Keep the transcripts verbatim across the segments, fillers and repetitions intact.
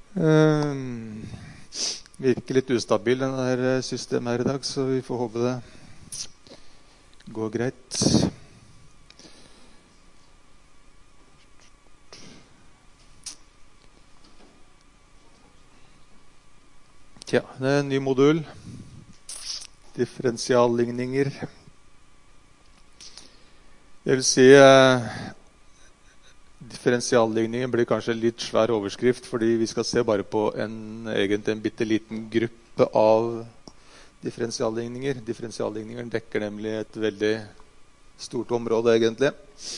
Um, virker litt ustabil denne her systemet her i dag, så vi får håpe det går greit. Tja, det er en ny modul. Differensialligninger. Det vil si eh, differensialligningen blir kanskje en litt svær overskrift, fordi vi skal se bare på en, egentlig en bitteliten gruppe av differensialligninger. Differensialligninger dekker nemlig et veldig stort område, egentlig.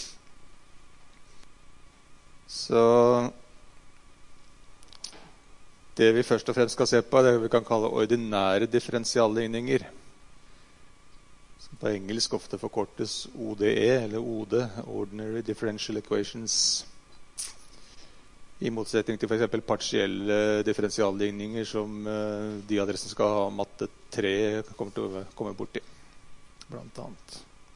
Så det vi først og fremst skal se på, er det vi kan kalle ordinære differensialligninger. Som på engelsk ofte forkortes O D E, eller O D, Ordinary Differential Equations. I motsetning til for eksempel partielle differensialligninger som uh, de adressen skal ha matte tre kommer til å komme borti, blant annet.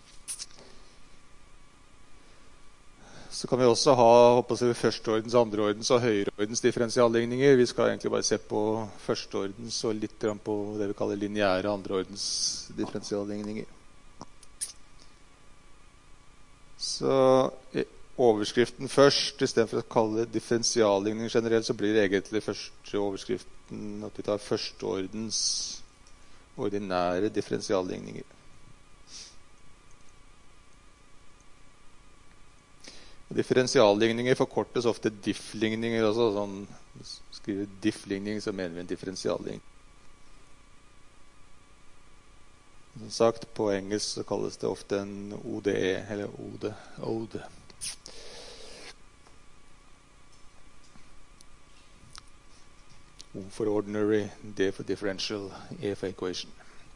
Så kan vi også ha håper jeg, førsteordens, andreordens og høyreordens differensialligninger. Vi skal egentlig bare se på førsteordens og litt på det vi kaller lineære andreordens differensialligninger. Så overskriften først, i stedet for å kalle det differensialligninger generelt, så blir det egentlig første overskriften at vi tar førsteordens ordinære differensialligninger. Differensialligninger forkortes ofte diff-ligninger også. Sånn, skriver diff-ligning, så mener vi en differensialligning. Som sagt, på engelsk så kalles det ofte en O D E, eller O D E. O D E. O for ordinary, D for differential, E for equation.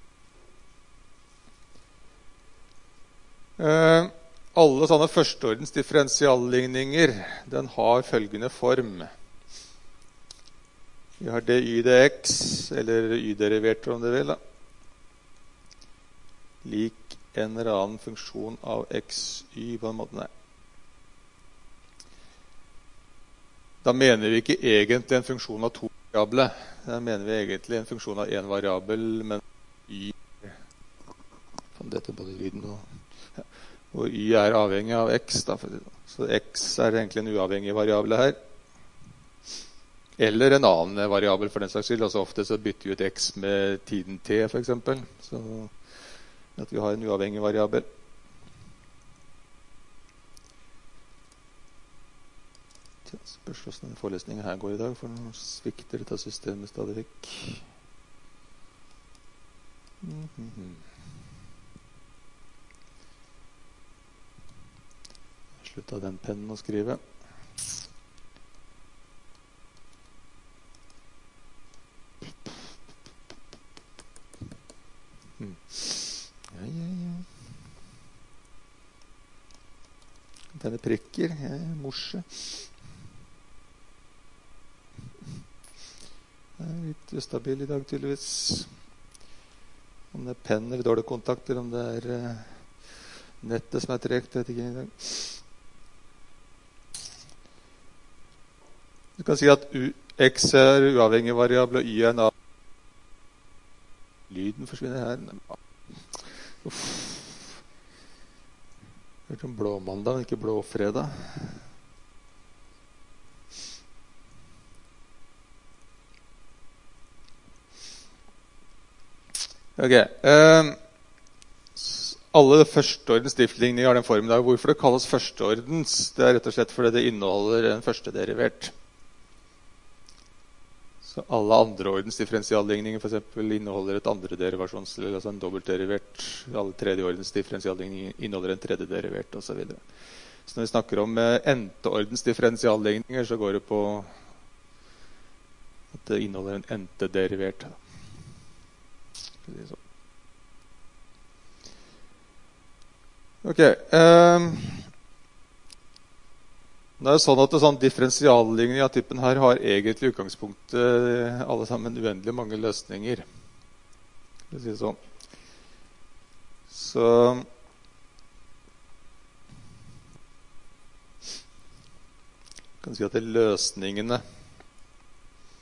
Uh, Alle sånne førsteordens differensialligninger, den har følgende form. Vi har dy dx, eller y-derivert om det vil, da. Lik en eller annen funksjon av xy på en måte, nei. Da mener vi ikke egentlig en funksjon av to variable. Da mener vi egentlig en funksjon av en variabel, men y. Fan, dette både lyden og... Og y er avhengig av x, da. Så x er egentlig en uavhengig variabel her. Eller en annen variabel for den slags skyld. Altså ofte så bytter vi ut x med tiden t, for eksempel. Så at vi har en uavhengig variabel. Spørs hvordan denne forelesningen her går i dag, for nå svikter dette systemet stadig vekk. Mm-hmm. Slutt av den pennen å skrive. Hmm. Ja, ja, ja. Denne prikker, ja, morse. Det er litt ustabil i dag, tydeligvis. Om det er penn eller dårlige kontakter, om det er uh, nettet som er trekt, vet ikke i dag. Du kan si at U, x er uavhengig variabel, og y er en av... Lyden forsvinner her. Uff. Det er som blå mandag, ikke blå fredag. Ok. Um, alle førsteordens diffligninger har den formen der. Hvorfor det kalles førsteordens? Det er rett og slett fordi det inneholder en første derivert. Så alle andreordens differensialligninger for eksempel inneholder et andre derivasjons, eller altså en dobbeltderivert. Alle tredjeordens differensialligninger inneholder en tredje derivert, og så videre. Så når vi snakker om eh, n-ordens differensialligninger, så går det på at det inneholder en n-te derivert. Sånn. Ok. Um, det er jo sånn at det sånn differensialligning av typen her har egentlig utgangspunktet alle sammen uendelig mange løsninger. Det vil si sånn. Så kan si at det er løsningene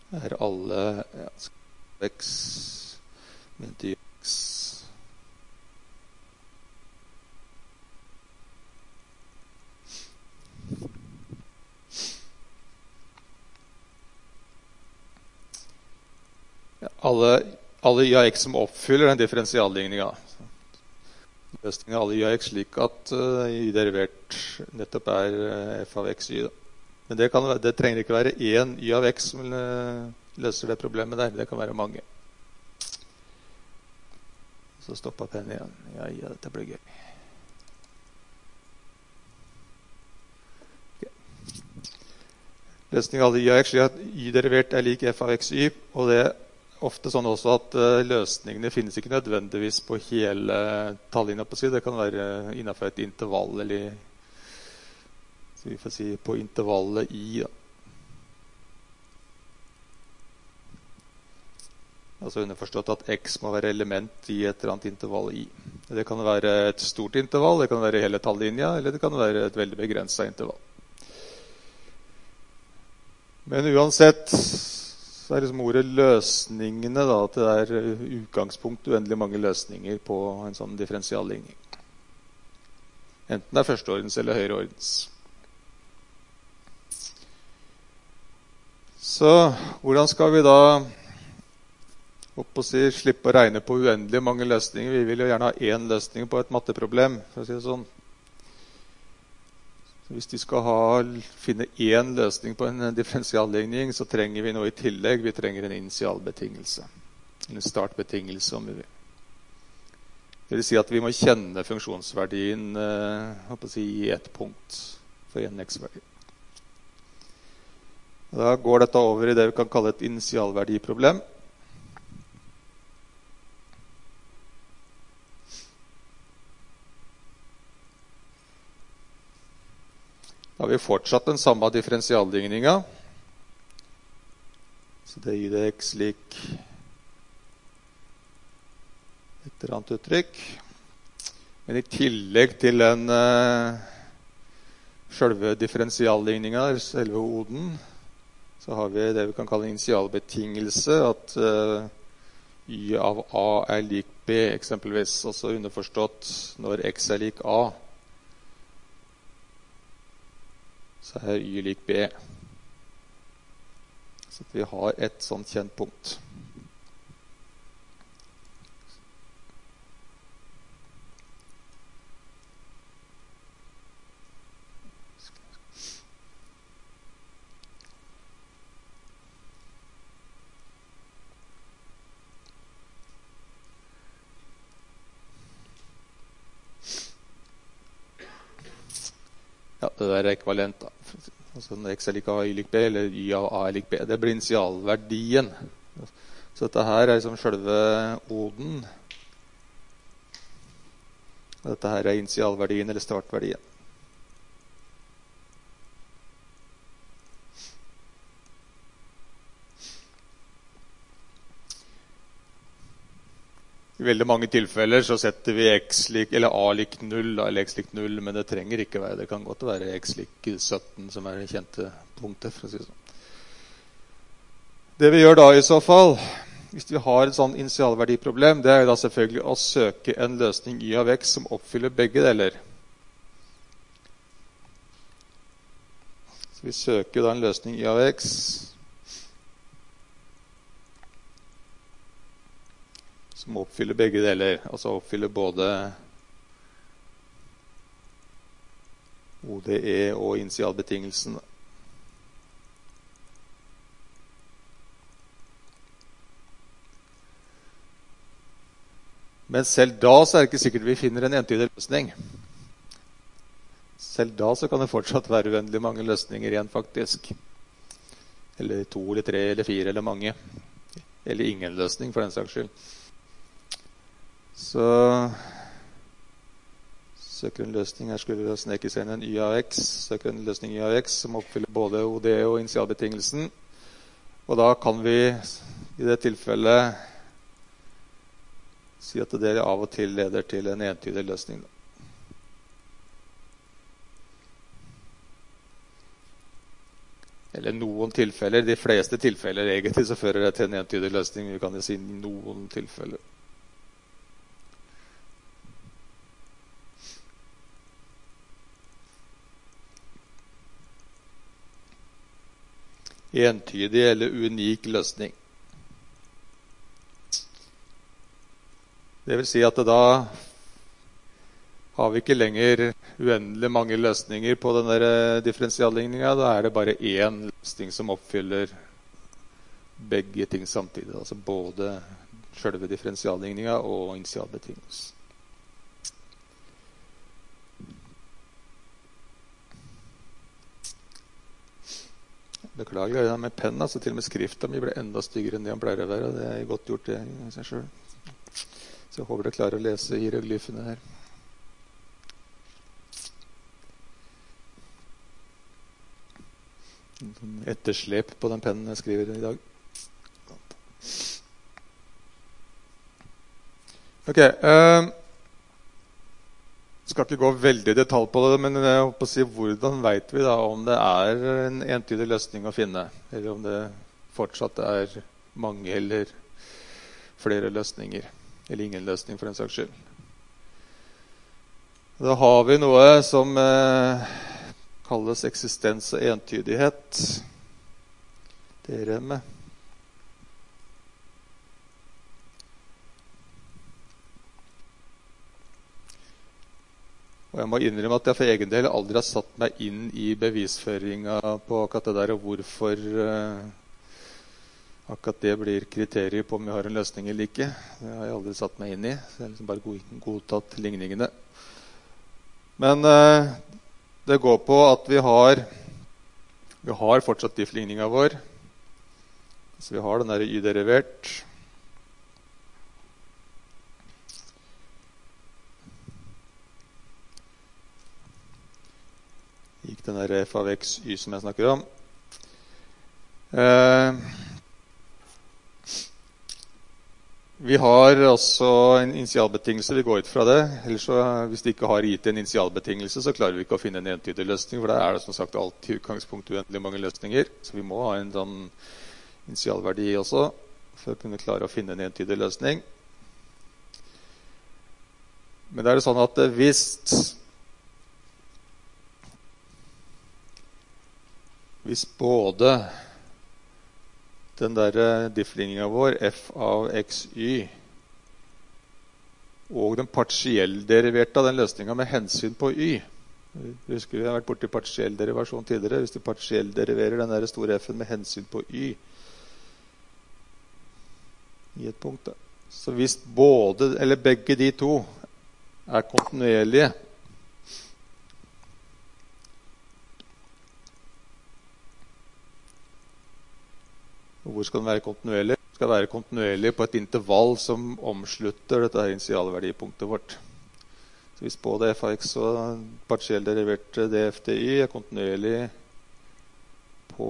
er alle ja, x ment i x. Ja, alle, alle y av x som oppfyller den differensialligninga. Løsningen av alle y av x slik at uh, y derivert nettopp er uh, f av x y. Da. Men det, kan, det trenger ikke være én y av x som uh, løser det problemet der. Det kan være mange. Så stopper pennen igjen. Ja, ja, dette blir gøy. Okay. Løsningen av alle y av x slik at y derivert er lik f av x y, og det ofte sånn også at uh, løsningene finnes ikke nødvendigvis på hele tallinja på siden. Det kan være uh, innenfor et intervall, eller så vi får si på intervallet i. Da. Altså underforstått at x må være element i et eller annet intervall i. Det kan være et stort intervall, det kan være hele tallinja, eller det kan være et veldig begrenset intervall. Men uansett så er liksom ordet løsningene da, at det er utgangspunkt uendelig mange løsninger på en sånn differensialligning. Enten det er førsteordens eller høyreordens. Så hvordan skal vi da opp og si, slippe å regne på uendelig mange løsninger? Vi vil jo gjerne ha én løsning på et matteproblem, for å si det sånn. Hvis vi skal ha, finne én løsning på en differensialligning, så trenger vi noe i tillegg. Vi trenger en initialbetingelse. En startbetingelse, om vi vil. Det vil si at vi må kjenne funksjonsverdien eh, si, i ett punkt for en x-verdi. Da går dette over i det vi kan kalle et initialverdiproblem. Da har vi fortsatt den samme differensialligninga. Så det gir det x lik et eller annet uttrykk. Men i tillegg til den uh, selve differensialligninga, selve oden, så har vi det vi kan kalle initialbetingelse, at uh, y av a er lik b, eksempelvis. Også underforstått når x er lik a. Så er y lik b. Så vi har et sånt kjent punkt. Ja, det der er ekvivalent da. Altså når x er lik a, y lik b, eller y av a er lik b. Det blir initialverdien. Så dette her er liksom selve oden. Og dette her er initialverdien, eller startverdien. I veldig mange tilfeller så setter vi x lik, eller a lik null, eller x lik null, men det trenger ikke være. Det kan godt være x lik sytten som er det kjente punktet, for å si det sånn. Det vi gjør da i så fall, hvis vi har et sånn initialverdiproblem, det er da selvfølgelig å søke en løsning y av x som oppfyller begge deler. Så vi søker da en løsning y av x som oppfyller begge deler, altså oppfyller både O D E og initialbetingelsen. Men selv da så er det ikke sikkert vi finner en entydig løsning. Selv da så kan det fortsatt være uendelig mange løsninger igjen, faktisk. Eller to, eller tre, eller fire, eller mange. Eller ingen løsning, for den saks skyld. Så søker en løsning, her skulle vi sneke seg inn en y av x, søker en løsning y av x som oppfyller både O D og initialbetingelsen. Og da kan vi i det tilfellet si at det av og til leder til en entydig løsning. Eller noen tilfeller. De fleste tilfeller egentlig så fører det til en entydig løsning. Vi kan jo si noen tilfeller. Entydig eller unik løsning. Det vil si at da har vi ikke lenger uendelig mange løsninger på den der differensialligningen. Da er det bare én løsning som oppfyller begge ting samtidig. Altså både selve differensialligningen og initialbetingelse. Beklager, det med penn, altså til og med skriften min ble enda styggere enn det han pleier å være. Det er godt gjort det i seg selv. Så jeg håper dere klarer å lese hieroglyfene her. Etterslep på den pennen jeg skriver i dag. Ok, uh, skal ikke gå veldig i detalj på det, men jeg håper å si hvordan vet vi da om det er en entydig løsning å finne, eller om det fortsatt er mange eller flere løsninger, eller ingen løsning for en saks skyld. Da har vi noe som uh, kalles eksistens og entydighet. Teoremet. Og jeg må innrømme at jeg for egen del aldri har satt meg inn i bevisføringa på akkurat det der, og hvorfor uh, akkurat det blir kriterier på om vi har en løsning eller ikke. Det har jeg aldri satt meg inn i. Så jeg har liksom bare godtatt ligningene. Men uh, det går på at vi har vi har fortsatt diff-ligninga vår. Så vi har den der y-derivert. Gikk den der f av x, y som jeg snakker om. Eh, vi har også en initialbetingelse, vi går ut fra det. Ellers så, hvis de ikke har gitt en initialbetingelse, så klarer vi ikke å finne en entydig løsning, for da er det som sagt alltid utgangspunkt uendelig mange løsninger. Så vi må ha en sånn initialverdi også, for å kunne klare å finne en entydig løsning. Men det er sånn at hvis Hvis både den der diff-ligninga vår, f av xy, og den partiellderiverte av den løsninga med hensyn på y. Jeg husker vi har vært borte i partiell derivasjon tidligere. Hvis du partiellderiverer den der store f-en med hensyn på y i et punkt. Da. Så hvis både, eller begge de to er kontinuerlige, og hvor skal den være kontinuerlig? Den skal være kontinuerlig på et intervall som omslutter dette her initialverdipunktet vårt. Så hvis både f av x og partiell derivert df til y er kontinuerlig på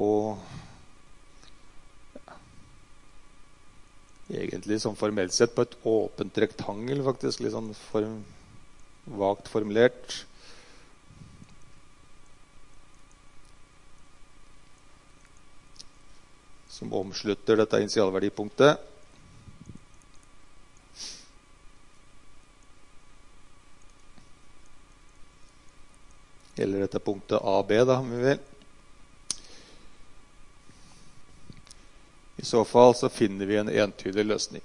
ja, egentlig som formelt sett på et åpent rektangel, faktisk litt sånn form, vagt formulert, som omslutter dette initialverdipunktet. Eller dette punktet A B, da, om vi vil. I så fall så finner vi en entydig løsning.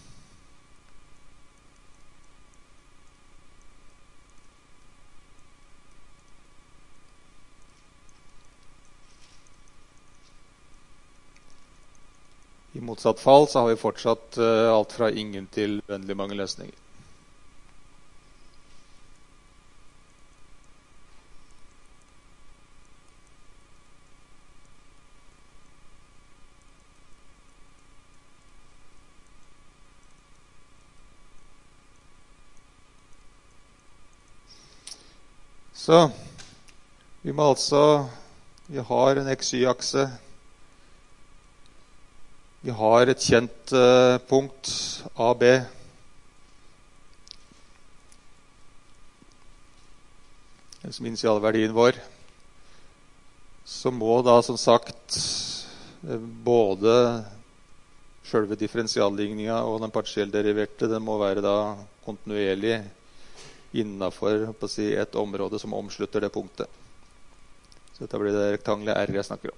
I motsatt fall så har vi fortsatt uh, alt fra ingen til uendelig mange løsninger. Så vi må altså vi har en xy-akse. Vi har et kjent uh, punkt, A B. Som initialverdien vår. så må da som sagt både selve differensialligninga og den partiellderiverte, det må være da kontinuerlig innenfor på å si, et område som omslutter det punktet. Så dette blir det rektangelet R jeg snakker om.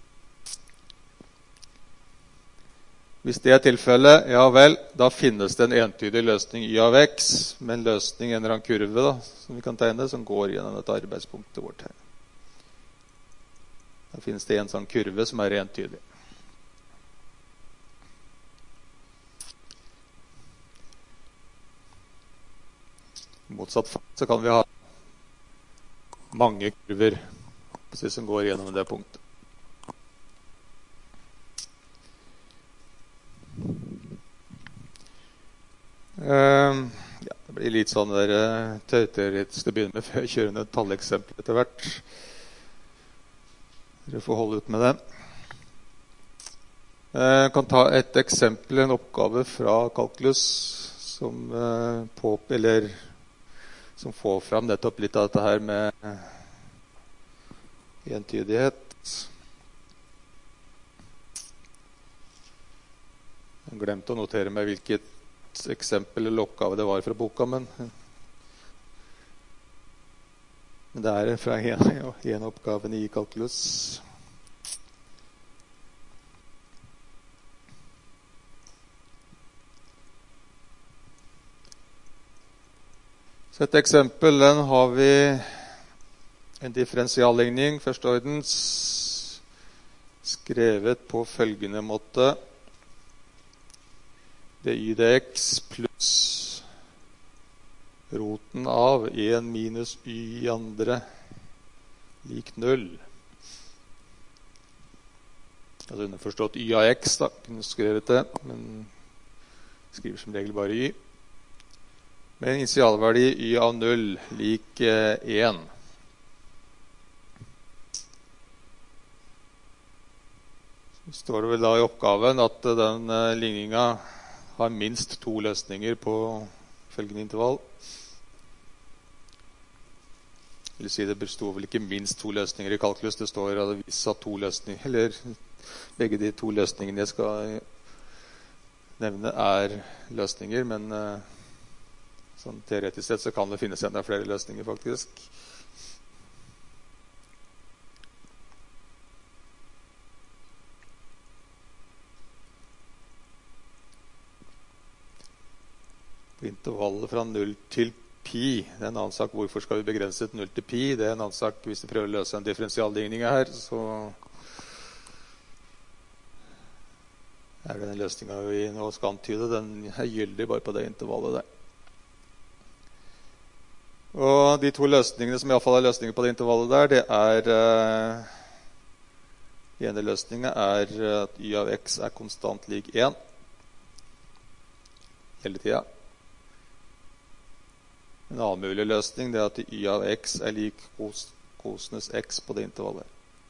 Hvis det er tilfellet, ja vel, da finnes det en entydig løsning y av x, med en løsning, en eller annen kurve da, som vi kan tegne, som går gjennom dette arbeidspunktet vårt her. Da finnes det en sånn kurve som er entydig. I motsatt fall så kan vi ha mange kurver som går gjennom det punktet. Uh, ja, det blir litt sånn der uh, teoretisk til å begynne med før jeg kjører ned talleksempler etter hvert. Dere får holde ut med det. Jeg uh, kan ta et eksempel, en oppgave fra kalkulus som, uh, på, eller, som får fram nettopp litt av dette her med uh, entydighet. Jeg glemte å notere meg hvilket eksempel eller oppgave det var fra boka, men, men det er fra en, ja, en oppgaven i kalkulus. Så et eksempel, den har vi en differensialligning, førsteordens, skrevet på følgende måte. Det er y dx pluss roten av en minus y andre lik null. Altså underforstått y av x, da, kunne skrevet det, men skriver som regel bare y. Med en initialverdi y av null lik én. Så står det vel da i oppgaven at den uh, ligninga har minst to løsninger på følgende intervall. Det vil si, det består vel ikke minst to løsninger i kalkulus. Det står at det viser to løsninger, eller begge de to løsningene jeg skal nevne er løsninger, men uh, sånn teoretisk sett så kan det finnes enda flere løsninger faktisk. Intervallet fra null til pi, det er en annen sak. Hvorfor skal vi begrense et null til pi? Det er en annen sak. Hvis vi prøver å løse en differensialligning her, så er det den løsningen vi nå skal antyde. Den er gyldig bare på det intervallet der. Og de to løsningene som i hvert fall er løsninger på det intervallet der, det er uh, den ene løsningen er at y av x er konstant lik én hele tiden. En annen mulig løsning det er at y av x er lik cos, cosinus x på det intervallet.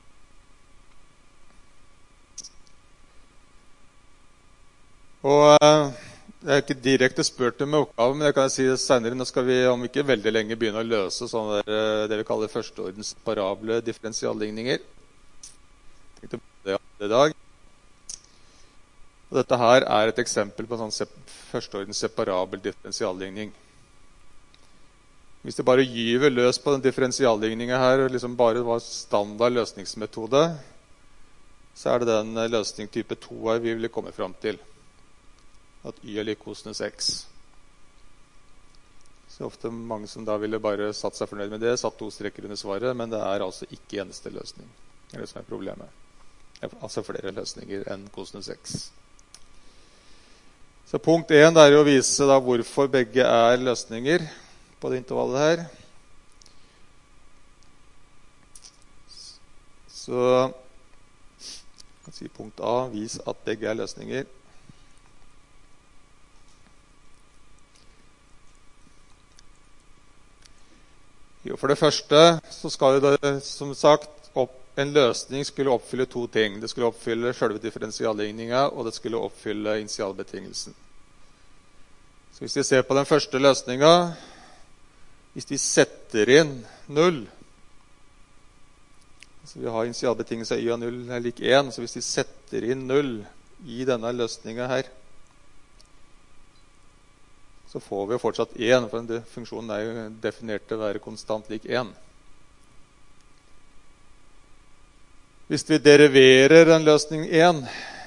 Og uh, det er ikke direkte spurt om oppgaven, men jeg kan si det senere. Nå skal vi om ikke veldig lenge begynne å løse sånne der, uh, det vi kaller førsteordens parable differensialligninger. Jeg tenkte på det i dag. Og dette her er et eksempel på en sånn sep- førsteordens separabel differensialligning. Hvis det bare gyver løs på den differensialligningen her, og liksom bare var standard løsningsmetode, så er det den løsning type to her vi vil komme frem til. At y er lik cosinus x. Så ofte mange som da ville bare satt seg fornøyd med det, satt to strekker under svaret, men det er altså ikke eneste løsning. Det er det som er problemet. Det er altså flere løsninger enn cosinus x. Så punkt én er jo å vise da hvorfor begge er løsninger på det intervallet her. Så jeg kan si punkt A, vis at begge er løsninger. Jo, for det første så skal jo det, som sagt, opp, en løsning skulle oppfylle to ting. Det skulle oppfylle selve differensialligninga, og det skulle oppfylle initialbetingelsen. Så hvis vi ser på den første løsninga, hvis vi setter inn null, Så vi har initialbetingelsen y av null er lik én, så hvis vi setter inn null i denne løsningen her, så får vi jo fortsatt én, for den funksjonen er jo definert til å være konstant lik én. Hvis vi deriverer en løsning én,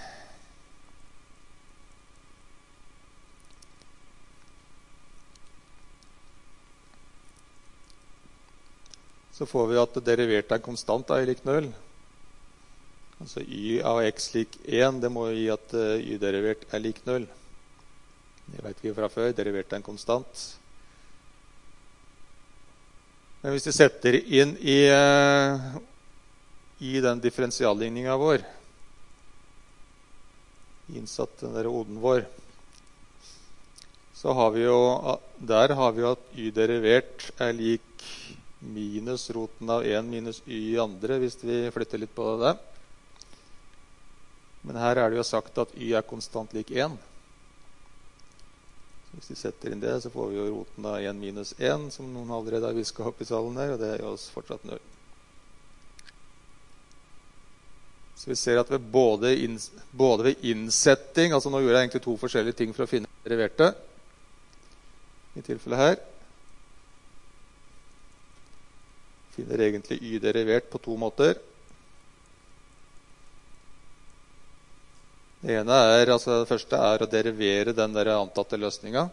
så får vi at det deriverte er konstant er lik null. Altså y av x lik én, det må gi at y derivert er lik null. Det vet vi fra før, derivert er en konstant. Men hvis vi setter inn i, i den differensialligningen vår, innsatt den der oden vår, så har vi jo, der har vi jo at y derivert er lik minus roten av én minus y i andre, hvis vi flytter litt på det. Men her er det jo sagt at y er konstant lik én. Så hvis vi setter inn det, så får vi jo roten av én minus én, som noen allerede har visket opp i salen her, og det er jo fortsatt null. Så vi ser at ved både, inns både ved innsetting, altså nå gjør jeg egentlig to forskjellige ting for å finne deriverte, i tilfellet her, finner egentlig y derivert på to måter. Det ene er, altså det første er å derivere den der antatte løsningen.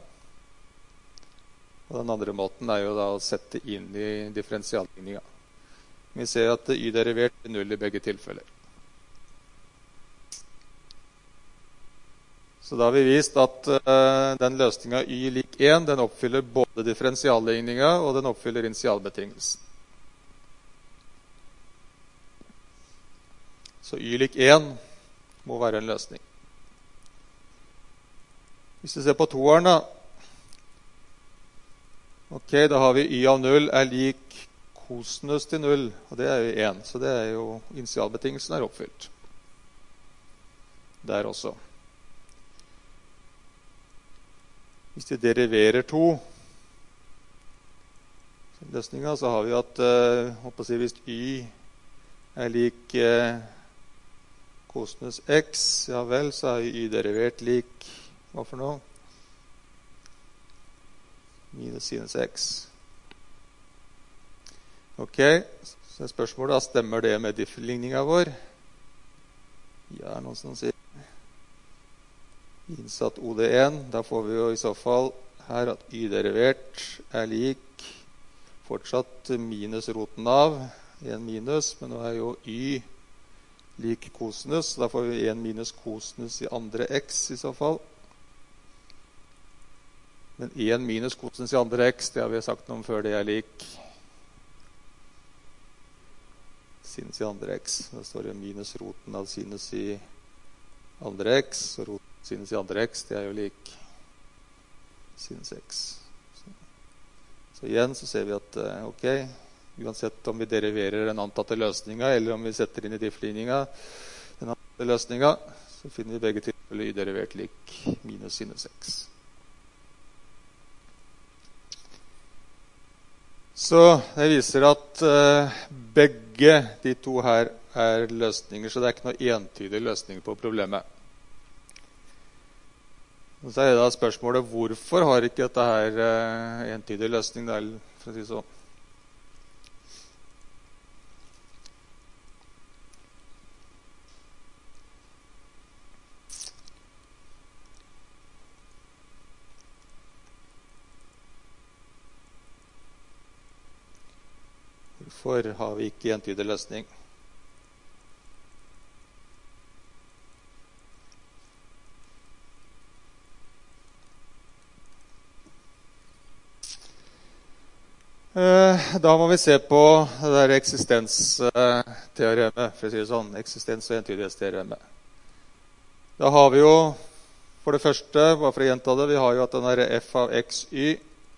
Og den andre måten er jo da å sette inn i differensialligningen. Vi ser at y derivert er null i begge tilfeller. Så da har vi vist at uh, den løsningen y lik én, den oppfyller både differensialligningen og den oppfyller initialbetingelsen. Så y lik én må være en løsning. Hvis vi ser på toeren da, ok, da har vi y av null er lik kosinus til null, og det er jo én, så det er jo initialbetingelsen er oppfylt. Der også. Hvis vi deriverer to løsningen, så har vi at uh, håper å si, hvis y er lik uh, kosinus x, ja vel, så er y derivert lik, hva for noe? Minus sinus x. Ok, så er spørsmålet da, stemmer det med differligningen vår? Ja, noen som sier innsatt O D én, da får vi jo i så fall her at y derivert er lik fortsatt minus roten av, en minus, men nå er jo y lik kosinus, da får vi én minus kosinus i andre x i så fall. Men én minus kosinus i andre x, det har vi sagt noe om før, det er lik sinus i andre x. Da står det minus roten av sinus i andre x, og roten av sinus i andre x, det er jo lik sinus x. Så, så igjen så ser vi at, ok, uansett om vi deriverer den antatte løsningen, eller om vi setter inn i diffligningen den antatte løsningen, så finner vi begge tilfeller y derivert lik minus sinus x. Så det viser at uh, begge de to her er løsninger, så det er ikke noe entydig løsning på problemet. Og så er det da spørsmålet, hvorfor har ikke dette her uh, entydig løsning, for å si så? Hvorfor har vi ikke entydig løsning? Da må vi se på det der eksistensteoremet, for å si det sånn, eksistens- og entydighetsteoremet. Da har vi jo, for det første, bare for å gjenta det, vi har jo at den der f av xy,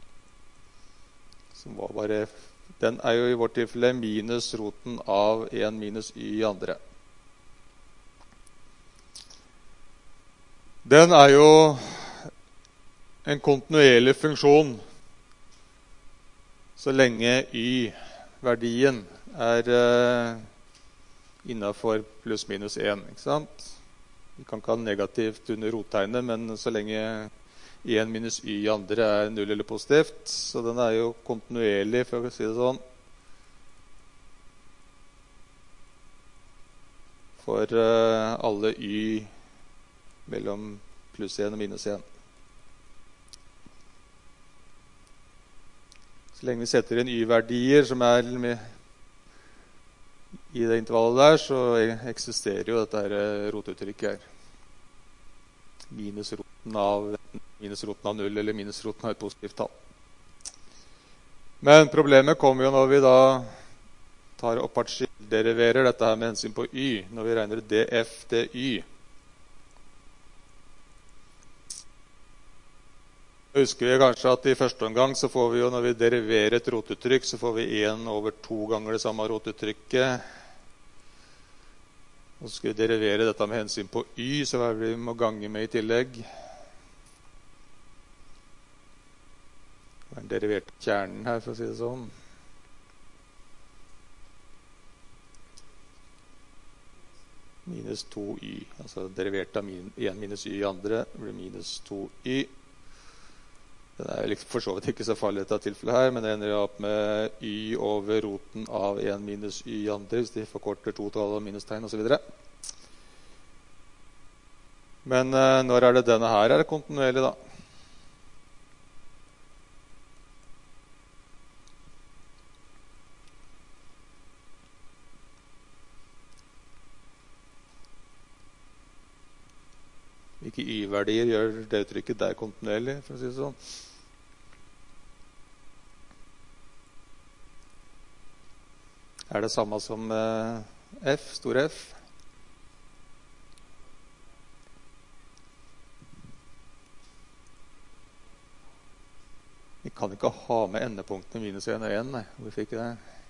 som var bare, den er jo i vårt tilfelle minus roten av én minus y i andre. Den er jo en kontinuerlig funksjon, så lenge y-verdien er uh, innenfor pluss minus én, ikke sant? Vi kan ikke ha negativt under rottegnet, men så lenge én minus y i andre er null eller positivt, så den er jo kontinuerlig, for å si det sånn, for uh, alle y mellom pluss én og minus én. Så lenge vi setter inn y-verdier som er med i det intervallet der, så eksisterer jo dette her rotuttrykket her. Minusroten av, minusroten av null eller minusroten av et positivt tall. Men problemet kommer jo når vi da tar og partiell-deriverer dette her med hensyn på y, når vi regner df dy. Husker vi kanskje at i første omgang så får vi jo, når vi deriverer et rotuttrykk, så får vi én over to ganger det samme rotuttrykket. Og så skal vi derivere dette med hensyn på y, så hva er det vi må gange med i tillegg? Det er den deriverte kjernen her, for å si det sånn. Minus to y, altså derivert av én minus y i andre, blir minus to y. Den er liksom for så vidt ikke så farlig dette tilfellet her, men det ender opp med y over roten av én minus y i andre, hvis de forkorter to tall og minustegn og så videre. Men eh, når er det denne her er kontinuerlig da? Hvilke y-verdier gjør det uttrykket der kontinuerlig, for å si det sånn? Er det samme som eh, f, stor F? Vi kan ikke ha med endepunktene minus én og én, nei. Hvorfor ikke det?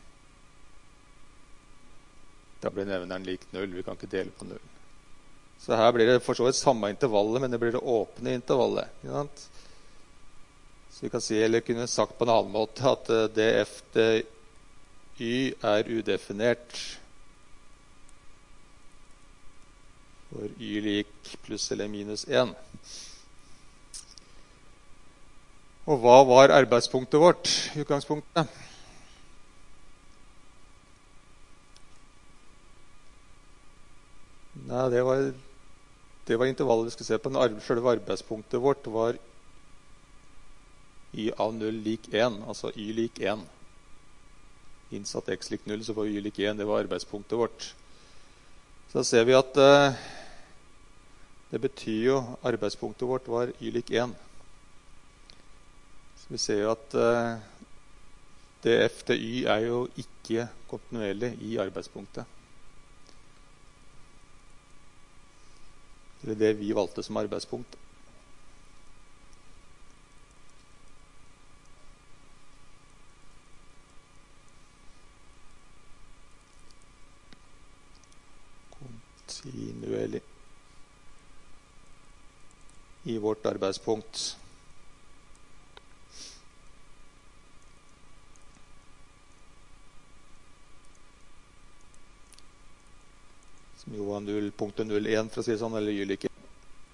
Da blir nevneren lik null, vi kan ikke dele på null. Så her blir det for så vidt samme intervallet, men det blir det åpne intervallet. Ikke sant? Så vi kan si, eller kunne sagt på en annen måte, at df dy er udefinert for y lik pluss eller minus én. Og hva var arbeidspunktet vårt i utgangspunktet? Nei, det var, det var intervallet vi skulle se på. Selve arbeidspunktet vårt var y av null lik én, altså y lik én. Innsatt x lik null, så var y lik én, det var arbeidspunktet vårt. Så da ser vi at eh, det betyr jo arbeidspunktet vårt var y lik én. Så vi ser jo at eh, df til y er jo ikke kontinuerlig i arbeidspunktet. Eller det vi valgte som arbeidspunkt. Kontinuerlig i vårt arbeidspunkt. Som jo var null komma null én, for å si det sånn, eller y lik én.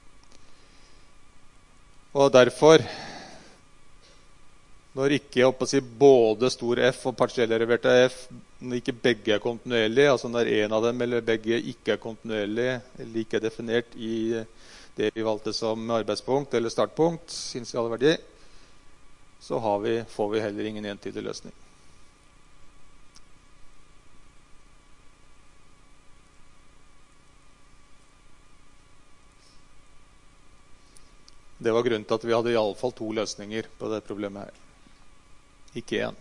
Og derfor, når ikke jeg håper å si, både stor F og partiellderiverte F, når ikke begge er kontinuerlige, altså når en av dem eller begge ikke er kontinuerlige, eller ikke er definert i det vi valgte som arbeidspunkt eller startpunkt, initial verdi, så har vi, får vi heller ingen entydig løsning. Det var grunnen til at vi hadde i alle fall to løsninger på det problemet her. Ikke én.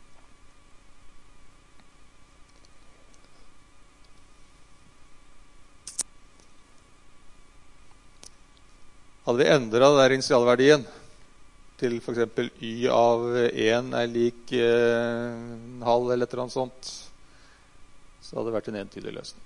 Hadde vi endret der initialverdien til for eksempel y av én er lik eh, en halv eller et eller annet sånt, så hadde det vært en entydig løsning.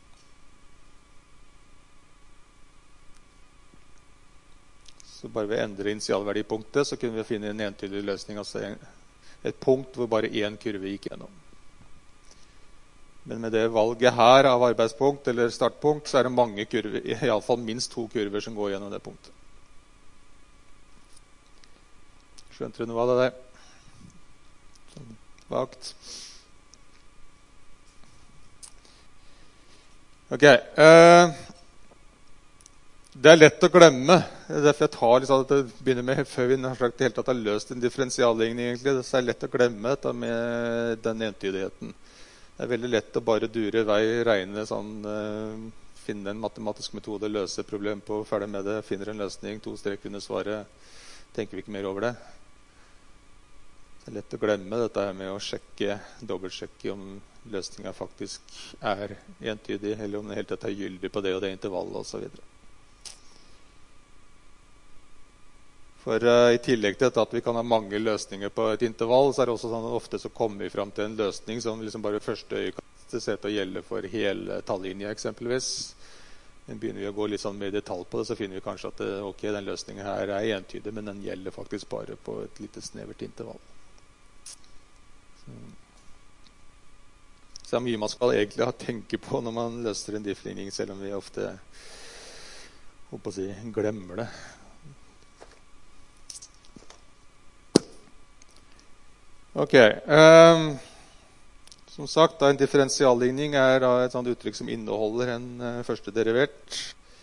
Så bare ved å endre initialverdipunktet, så kunne vi finne en entydig løsning, altså et punkt hvor bare én kurve gikk gjennom. Men med det valget her av arbeidspunkt eller startpunkt, så er det mange kurver, i alle fall minst to kurver som går gjennom det punktet. Skjønte du noe av det der? Sånn vagt. Ok. Eh, det er lett å glemme. Det er derfor jeg tar liksom at det begynner med, før vi har sagt det helt at det har løst en differensialligning egentlig. Det er lett å glemme dette med den entydigheten. Det er veldig lett å bare dure vei, regne sånn, eh, finne en matematisk metode, løse et problem på, ferdig med det, finner en løsning, to strek under svaret, tenker vi ikke mer over det. Det er lett å glemme dette her med å sjekke, dobbeltsjekke om løsningen faktisk er entydig, eller om det helt tatt er gyldig på det og det intervallet og så videre. For uh, i tillegg til dette at vi kan ha mange løsninger på et intervall, så er det også sånn at ofte så kommer vi frem til en løsning som liksom bare første øyekastet ser til å gjelde for hele tallinja eksempelvis. Men begynner vi å gå litt sånn mer i detalj på det, så finner vi kanskje at det, ok, den løsningen her er entydig, men den gjelder faktisk bare på et lite snevert intervall. Så, så det er mye man skal egentlig ha tenke på når man løser en diffligning, selv om vi ofte håper å si, glemmer det. Ok, um, som sagt, da en differensialligning er da et sånt uttrykk som inneholder en uh, første derivert.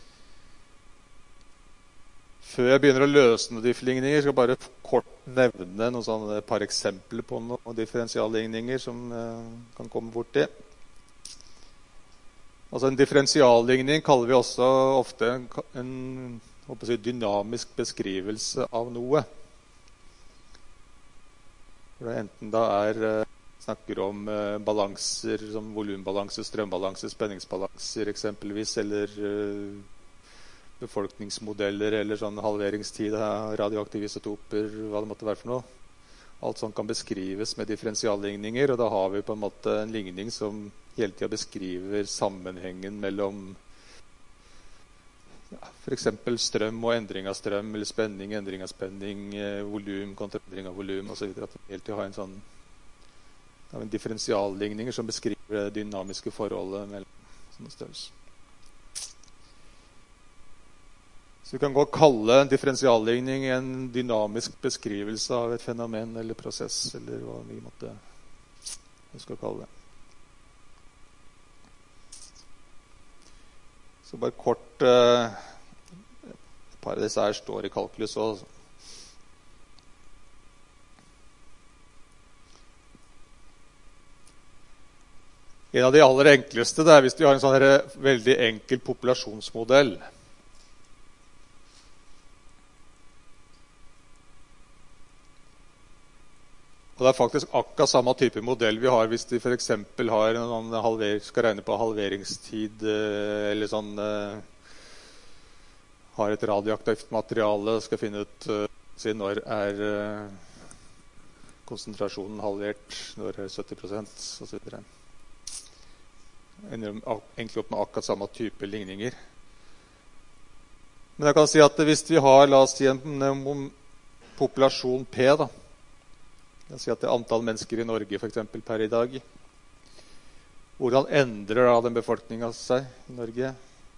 Før jeg begynner å løse noen diffligninger, skal jeg bare kort nevne noen sånne par eksempler på noen differensialligninger som uh, kan komme borti. Altså en differensialligning kaller vi også ofte en, en håper jeg, dynamisk beskrivelse av noe. Hvor det enten da er snakker om eh, balanser som volumbalanser, strømbalanser, spenningsbalanser eksempelvis, eller eh, befolkningsmodeller, eller sånn halveringstid av radioaktive isotoper, hva det måtte være for noe. Alt sånt kan beskrives med differensialligninger, og da har vi på en måte en ligning som hele tiden beskriver sammenhengen mellom ja, for eksempel strøm og endring av strøm, eller spenning, endring av spenning, eh, volum kontra endring av volum, og så videre. At vi hele tiden har en sånn ja, en differensialligninger som beskriver det dynamiske forholdet mellom sånne størrelser. Så vi kan godt kalle en differensialligning en dynamisk beskrivelse av et fenomen eller prosess, eller hva vi måtte vi skal kalle det. Så bare kort eh, et par av disse her står i kalkulus også. En av de aller enkleste det er hvis vi har en sånn her veldig enkel populasjonsmodell. Og det er faktisk akkurat samme type modell vi har hvis vi for eksempel har en halver, skal regne på halveringstid, eller sånn, har et radioaktivt materiale, skal finne ut si, når er konsentrasjonen halvert, når er sytti prosent, og så videre. Egentlig opp med akkurat samme type ligninger. Men jeg kan si at hvis vi har, la oss si, en populasjon P, da, jeg sier at det er antall mennesker i Norge for eksempel per i dag. Hvordan endrer da den befolkningen seg i Norge?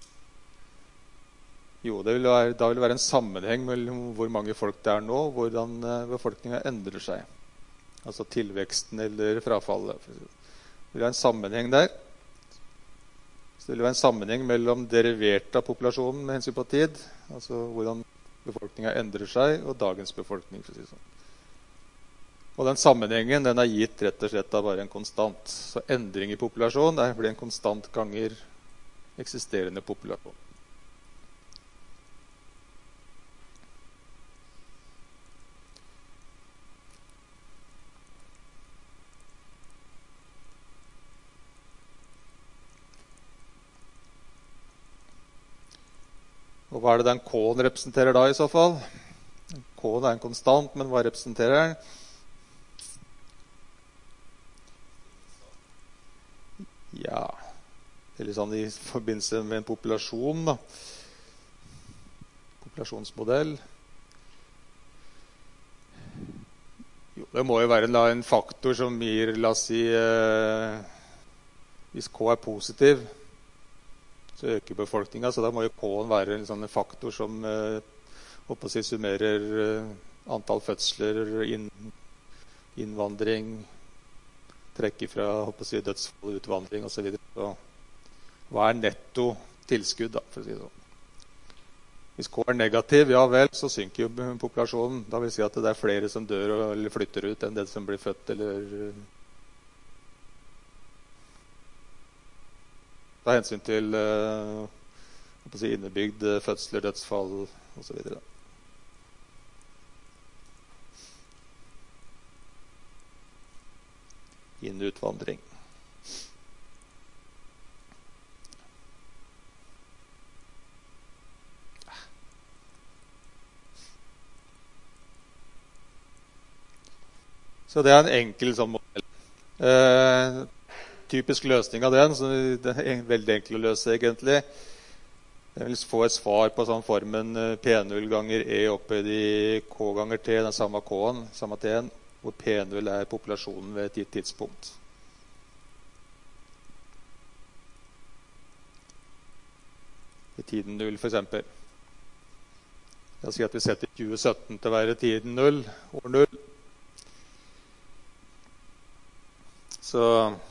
Jo, det vil være, da vil det være en sammenheng mellom hvor mange folk det er nå, og hvordan befolkningen endrer seg. Altså tilveksten eller frafallet. Det vil være en sammenheng der. Så det vil være en sammenheng mellom derivert av populasjonen med hensyn på tid, altså hvordan befolkningen endrer seg, og dagens befolkning, for å si sånn. Og den sammenhengen den er gitt rett og slett av bare en konstant. Så endring i populasjon det blir en konstant ganger eksisterende populasjon. Og hva er det den K-en representerer da i så fall? K-en er en konstant, men hva representerer den? Ja, eller sånn i forbindelse med en populasjon da. Populasjonsmodell. Jo, det må jo være da, en faktor som gir, la oss si, eh, Hvis K er positiv, så øker befolkningen, så da må jo K-en være en sånn faktor som eh, håper å si, summerer eh, antall fødsler, inn, innvandring, trekker fra håper å si, dødsfall, utvandring og så videre. Så hva er netto tilskudd, da, for å si det sånn? Hvis K er negativ, ja vel, så synker jo populasjonen. Da vil si at det er flere som dør eller flytter ut enn det som blir født eller ta hensyn til uh, si, innebygd fødsler, dødsfall og så videre. Inn-utvandring. Så det er en enkel sånn modell. Eh, typisk løsning av den, så det er veldig enkel å løse egentlig. Jeg vil få et svar på sånn formen P null ganger E opphøyd i K ganger T, den samme K-en, samme T-en, hvor P null er populasjonen ved et gitt tidspunkt. I tiden null, for eksempel. Jeg sier at vi setter tjue sytten til å være tiden null, år null. Så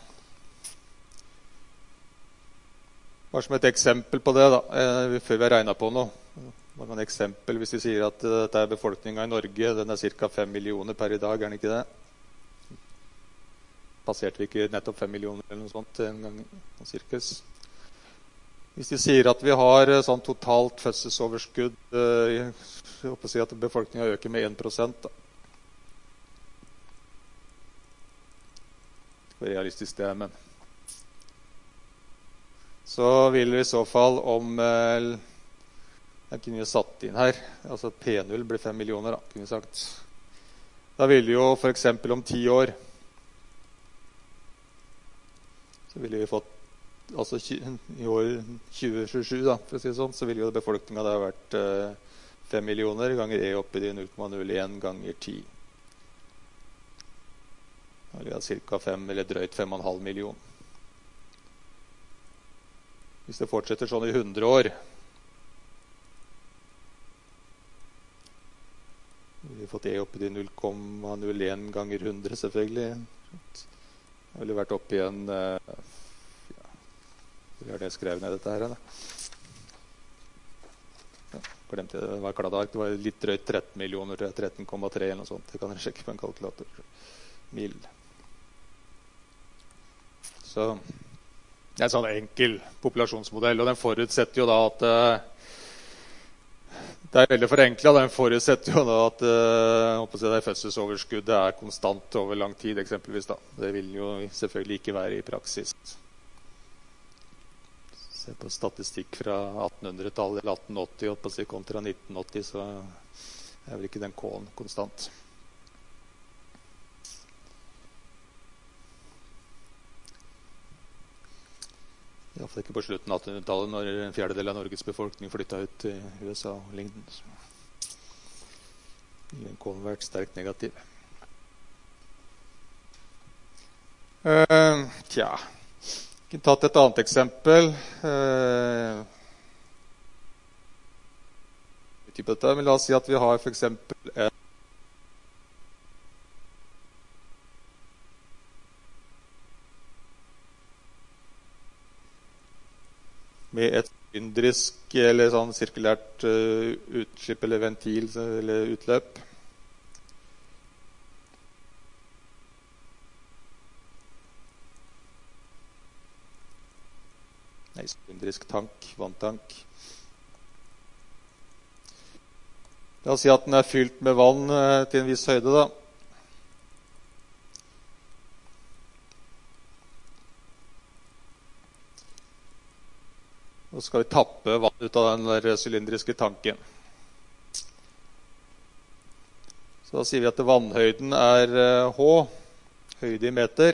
bare som et eksempel på det da, eh, før vi har regnet på noe. Bare et eksempel hvis vi sier at uh, dette er befolkningen i Norge, den er cirka fem millioner per i dag, er den ikke det? Passerte vi ikke nettopp fem millioner eller noe sånt en gang cirkus? Hvis de sier at vi har uh, sånn totalt fødselsoverskudd, uh, jeg håper å si at befolkningen øker med en prosent da. Det er realistisk det, men så vil vi i så fall om eh, jeg kunne satt inn her, altså P null blir fem millioner da, kunne vi sagt. Da vil vi jo for eksempel om ti år så ville vi fått altså i år tjue tjuesju da, for å si det sånn, så ville jo befolkningen da vært eh, fem millioner ganger E oppe i null komma null en ganger ti. Da vil vi ha cirka fem eller drøyt fem komma fem millioner. Hvis det fortsetter sånn i hundre år, vi har fått E oppe i null komma null en ganger hundre, selvfølgelig. Det ville vært oppe igjen ja, hvor er det skrevet ned dette her? Da? Ja, glemte jeg, det var kladdark, det var litt drøyt tretten millioner, tretten komma tre eller noe sånt. Det kan dere sjekke på en kalkulator. Mil. Så det er en sånn enkel populasjonsmodell, og den forutsetter jo da at uh, det er veldig forenklet, den forutsetter jo da at uh, det fødselsoverskuddet er konstant over lang tid, eksempelvis da. Det vil jo selvfølgelig ikke være i praksis. Se på statistikk fra attenhundretallet eller atten åtti kontra nitten åtti, så er vel ikke den K-en konstant. I hvert fall ikke på slutten av attenhundretallet, når en fjerdedel av Norges befolkning flyttet ut til U S A og lignende. Den kom vært sterkt negativ. Uh, tja, jeg kunne tatt et annet eksempel. Uh, men la oss si at vi har for eksempel en med et sylindrisk eller sånn sirkulært uh, utslipp eller ventil eller utløp. Nei, sylindrisk tank, vanntank. La oss si at den er fylt med vann uh, til en viss høyde da. Så skal vi tappe vann ut av den der sylindriske tanken. Så da sier vi at vannhøyden er H, høyde i meter.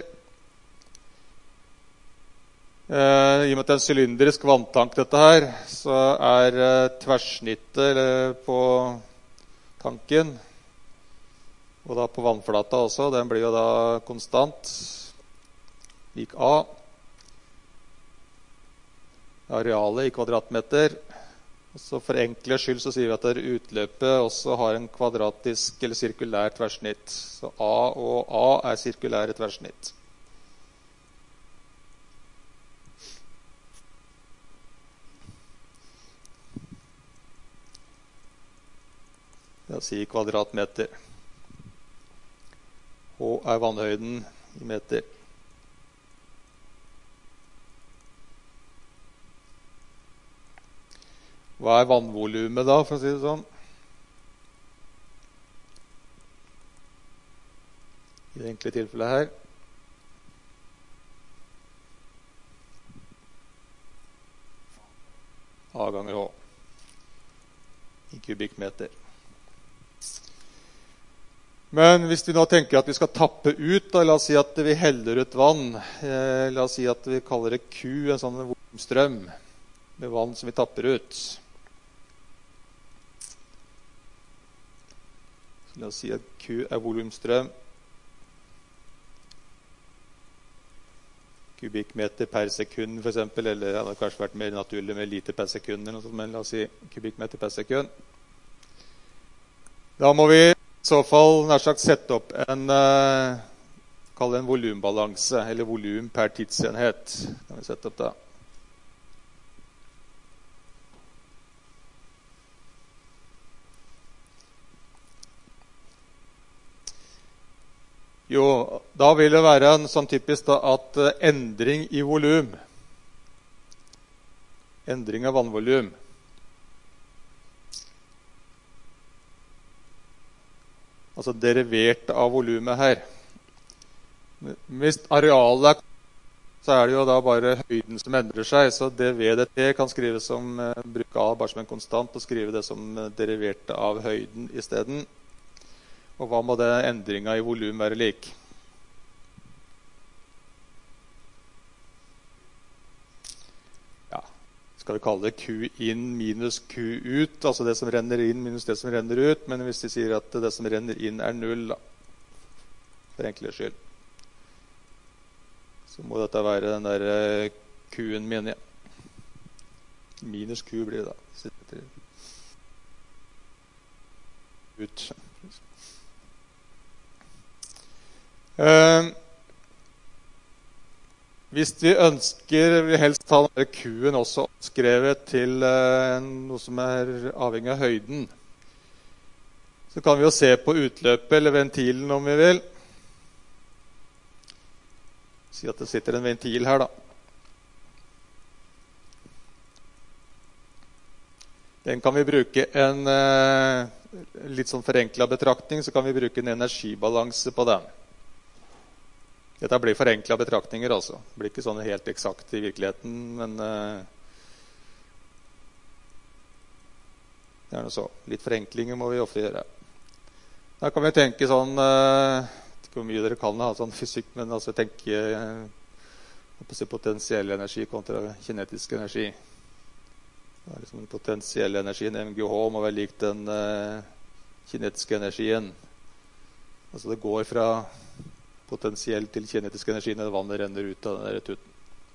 Eh, I og med at det er en sylindrisk vanntank dette her, så er eh, tverrsnittet på tanken, og da på vannflata også, den blir jo da konstant, lik A. arealet i kvadratmeter. Og så for enkelhets skyld så sier vi at utløpet også har en kvadratisk eller sirkulær tverrsnitt. Så A og A er sirkulære tverrsnitt. La oss si kvadratmeter. H er vannhøyden i meter. Hva er vannvolumet da, for å si det sånn? I det enkle tilfellet her. A ganger H. I kubikkmeter. Men hvis vi nå tenker at vi skal tappe ut, da, la oss si at vi heller ut vann. Eh, la oss si at vi kaller det Q, en sånn volumstrøm, med vann som vi tapper ut. Så la oss si at Q er volumstrøm. Kubikkmeter per sekund, for eksempel, eller det hadde kanskje vært mer naturlig med liter per sekund, eller noe sånt, men la oss si kubikkmeter per sekund. Da må vi i så fall nær sagt sette opp en, eh, kall det en volumbalanse, eller volum per tidsenhet. Kan vi sette opp da. Jo, da vil det være en sånn typisk da, at eh, endring i volum, endring av vannvolum, altså derivert av volumet her. Hvis arealet er, så er det jo da bare høyden som endrer seg, så d v dt kan skrives som, eh, bruke A bare som en konstant, og skrive det som eh, derivert av høyden i stedet. Og hva må det endringen i volum være lik? Ja, skal vi kalle det Q inn minus Q ut, altså det som renner inn minus det som renner ut, men hvis vi sier at det som renner inn er null, da, for enkelhets skyld, så må dette være den der Q-en min, ja. Minus Q blir det da. Ut. Uh, hvis vi ønsker, vi helst ha denne Q-en også skrevet til uh, noe som er avhengig av høyden, så kan vi jo se på utløpet eller ventilen om vi vil. Si at det sitter en ventil her da. Den kan vi bruke en uh, litt sånn forenklet betraktning, så kan vi bruke en energibalanse på den. Dette blir forenklet betraktninger altså. Det blir ikke sånn helt eksakt i virkeligheten, men uh, det er noe så. Litt forenklinger må vi ofte gjøre. Da kan vi tenke sånn, uh, ikke hvor mye dere kan ha sånn fysikk, men altså tenke uh, potensiell energi kontra kinetisk energi. Det er liksom den potensielle energien, M G H, må være lik den uh, kinetiske energien. Altså det går fra potensiell til kinetisk energi når vannet renner ut av denne tuten.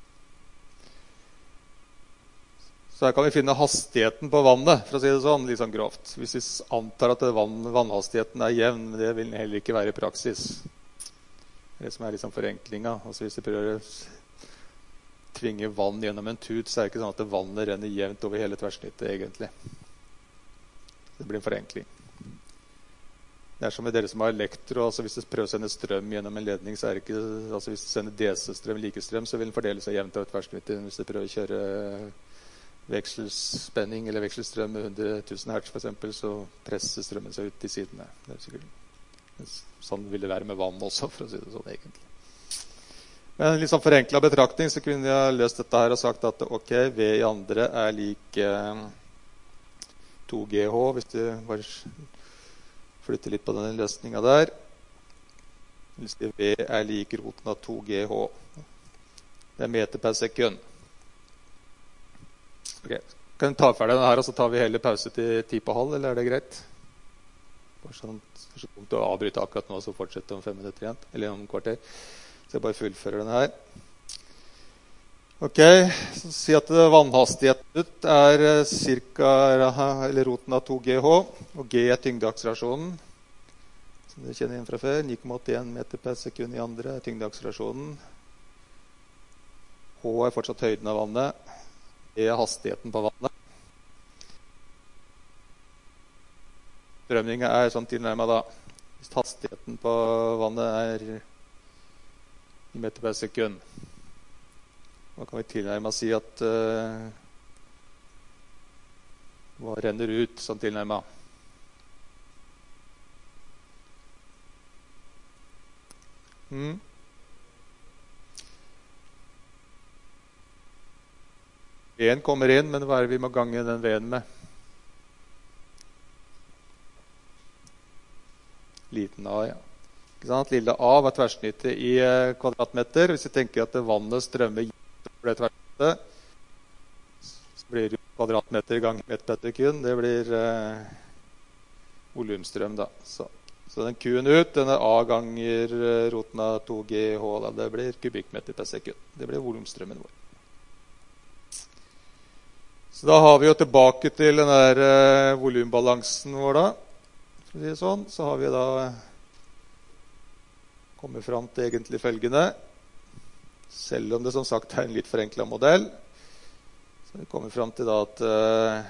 Så her kan vi finne hastigheten på vannet, for å si det sånn, litt sånn grovt. Hvis vi antar at vann, vannhastigheten er jevn, men det vil heller ikke være i praksis. Det er det som er liksom forenklinga. Altså hvis vi prøver å tvinge vann gjennom en tut, så er det ikke sånn at vannet renner jevnt over hele tverrsnittet, egentlig. Det blir en forenkling. Det er som med dere som har elektro, altså hvis du prøver å sende strøm gjennom en ledning, så er det ikke, altså hvis du sender D C-strøm, likestrøm, så vil den fordele seg jevnt over tverrsnittet. Hvis du prøver å kjøre vekselspenning eller vekselstrøm med hundre tusen hertz for eksempel, så presser strømmen seg ut i sidene. Det er sikkert, sånn vil det være med vann også, for å si det sånn egentlig. Men en litt sånn forenklet betraktning, så kunne jeg løst dette her og sagt at ok, V i andre er lik eh, to G H, hvis du bare flytte litt på denne løsningen der. Hvis V er lik roten av to G H. Det er meter per sekund. Ok, kan vi ta ferdig denne her, og så tar vi hele pause til ti på halv, eller er det greit? Bare sånn, så punkt å avbryte akkurat nå, så fortsette om fem minutter igjen, eller om kvarter. Så jeg bare fullfører denne her. Ok, så si at vannhastigheten ut er cirka, eller roten av to G H, og G er tyngdeakselerasjonen. Som dere kjenner igjen fra før, ni komma åttien meter per sekund i andre er tyngdeakselerasjonen. H er fortsatt høyden av vannet. E er hastigheten på vannet. Strømningen er sånn tilnærmet da. Hvis hastigheten på vannet er i meter per sekund, da kan vi tilnærmet si at uh, hva renner ut sånn tilnærmet. Mm. V-en kommer inn, men hva er det vi må gange den V-en med? Liten A, ja. Ikke sant? Lille A var tverrsnittet i uh, kvadratmeter. Hvis vi tenker at vannet strømmer over det tverrsnittet, så blir det kvadratmeter ganger meter per sekund. Det blir uh, volumstrøm da. Så. Så den Q-en ut, den er A ganger uh, roten av to G H, da. Det blir kubikkmeter per sekund. Det blir volumstrømmen vår. Så da har vi jo tilbake til den der uh, volumbalansen vår da. For å si det sånn, så har vi da kommet fram til egentlig følgende. Selv om det som sagt er en litt forenklet modell, så vi kommer fram til da at uh,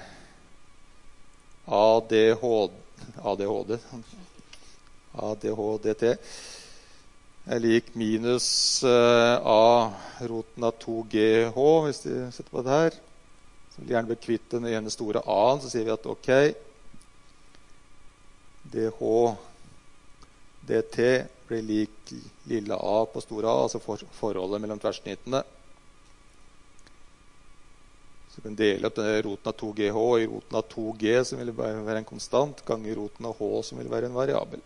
A D H D A D H D T er lik minus uh, A roten av to G H, hvis vi setter på det her. Så vil vi gjerne bli kvitt den ene store A-en, så sier vi at ok, D H D T blir lik lille A på store A, altså for, forholdet mellom tverrsnittene. Så vi kan dele opp denne roten av to G H i roten av to G, som vil være en konstant, ganger roten av H, som vil være en variabel.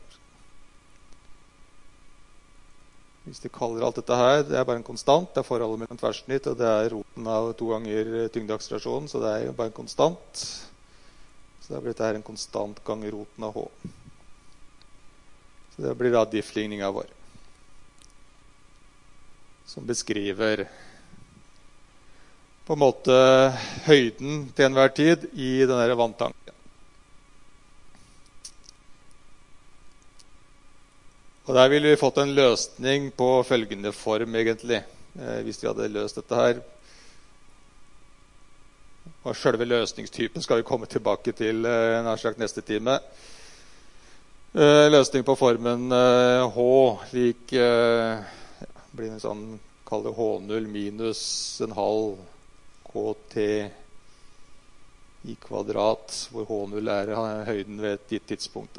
Hvis de kaller alt dette her, det er bare en konstant, det er forholdet mellom tverrsnitt, og det er roten av to ganger tyngdeakselerasjonen, så det er jo bare en konstant. Så da blir dette her en konstant ganger roten av H. Så det blir da diffligningen vår, som beskriver på en måte høyden til enhver tid i denne vanntanken. Og der ville vi fått en løsning på følgende form egentlig, eh, hvis vi hadde løst dette her. Og selve løsningstypen skal vi komme tilbake til eh, nær sagt neste time. Uh, løsning på formen uh, H lik uh, ja, blir en sånn, kall det H null minus en halv K T i kvadrat, hvor H null er høyden ved et gitt tidspunkt.